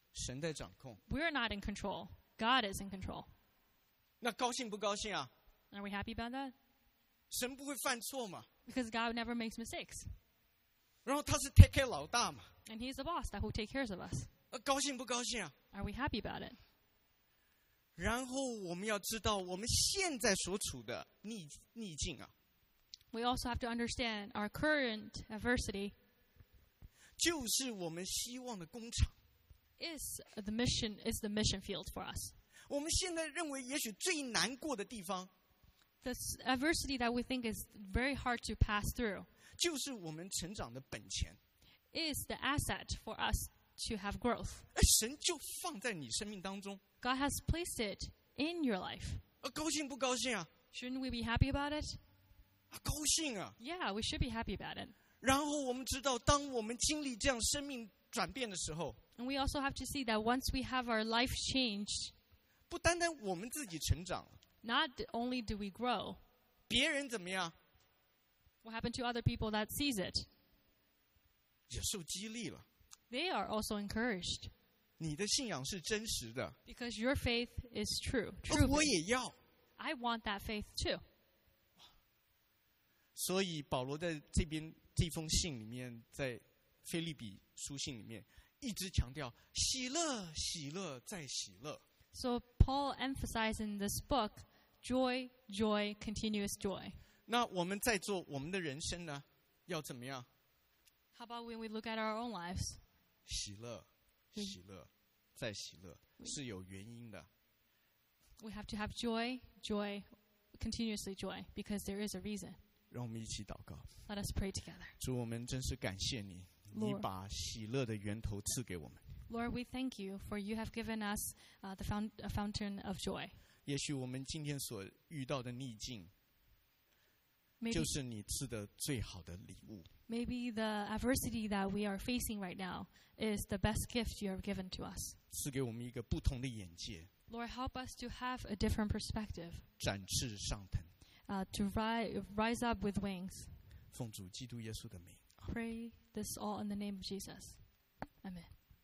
神在掌控。 We're not in control. God is in control. 那高兴不高兴啊？ Are we happy about that? 神不会犯错嘛？ Because God never makes mistakes. 然后他是 take care 老大嘛？ And He's the boss that who takes care of us. 那高兴不高兴啊？ Are we happy about it? 然后我们要知道我们现在所处的逆逆境啊， We also have to understand our current adversity 就是我们希望的工厂。 is the mission is the mission field for us. 我们现在认为也许最难过的地方， The s- adversity that we think is very hard to pass through 就是我们成长的本钱。 is the asset for us to have growth. 哎，神就放在你生命当中， God has placed it in your life. 呃，高兴不高兴啊？ Shouldn't we be happy about it? 啊，高兴啊！ Yeah, we should be happy about it. 然后我们知道，当我们经历这样生命转变的时候， And we also have to see that once we have our life changed, 不单单我们自己成长了， not only do we grow, 别人怎么样 what happened to other people that sees it? 也受激励了。 They are also encouraged 你的信仰是真实的， because your faith is true. 而 True. 我 faith. 也要。 I want that faith too. 所以保罗在这边这封信里面，在腓立比书信里面，一直强调喜乐，喜乐再喜乐。 So Paul emphasized in this book, joy, joy, continuous joy. 那我们在做我们的人生呢，要怎么样？ How about when we look at our own lives? 喜乐，喜乐，再喜乐，是有原因的。 We have to have joy, joy, continuously joy, because there is a reason. 让我们一起祷告。 Let us pray together. 主，我们真是感谢你，你 Lord. 把喜乐的源头赐给我们。 Lord, we thank you for you have given us uh, the found, a fountain of joy. 也许我们今天所遇到的逆境， Maybe, 就是你赐的最好的礼物。 maybe the adversity that we are facing right now is the best gift you have given to us. 赐给我们一个不同的眼界， Lord, help us to have a different perspective, 展翅上腾。 uh, to ri- rise up with wings. 奉主基督耶稣的名。 Pray this all in the name of Jesus. Amen.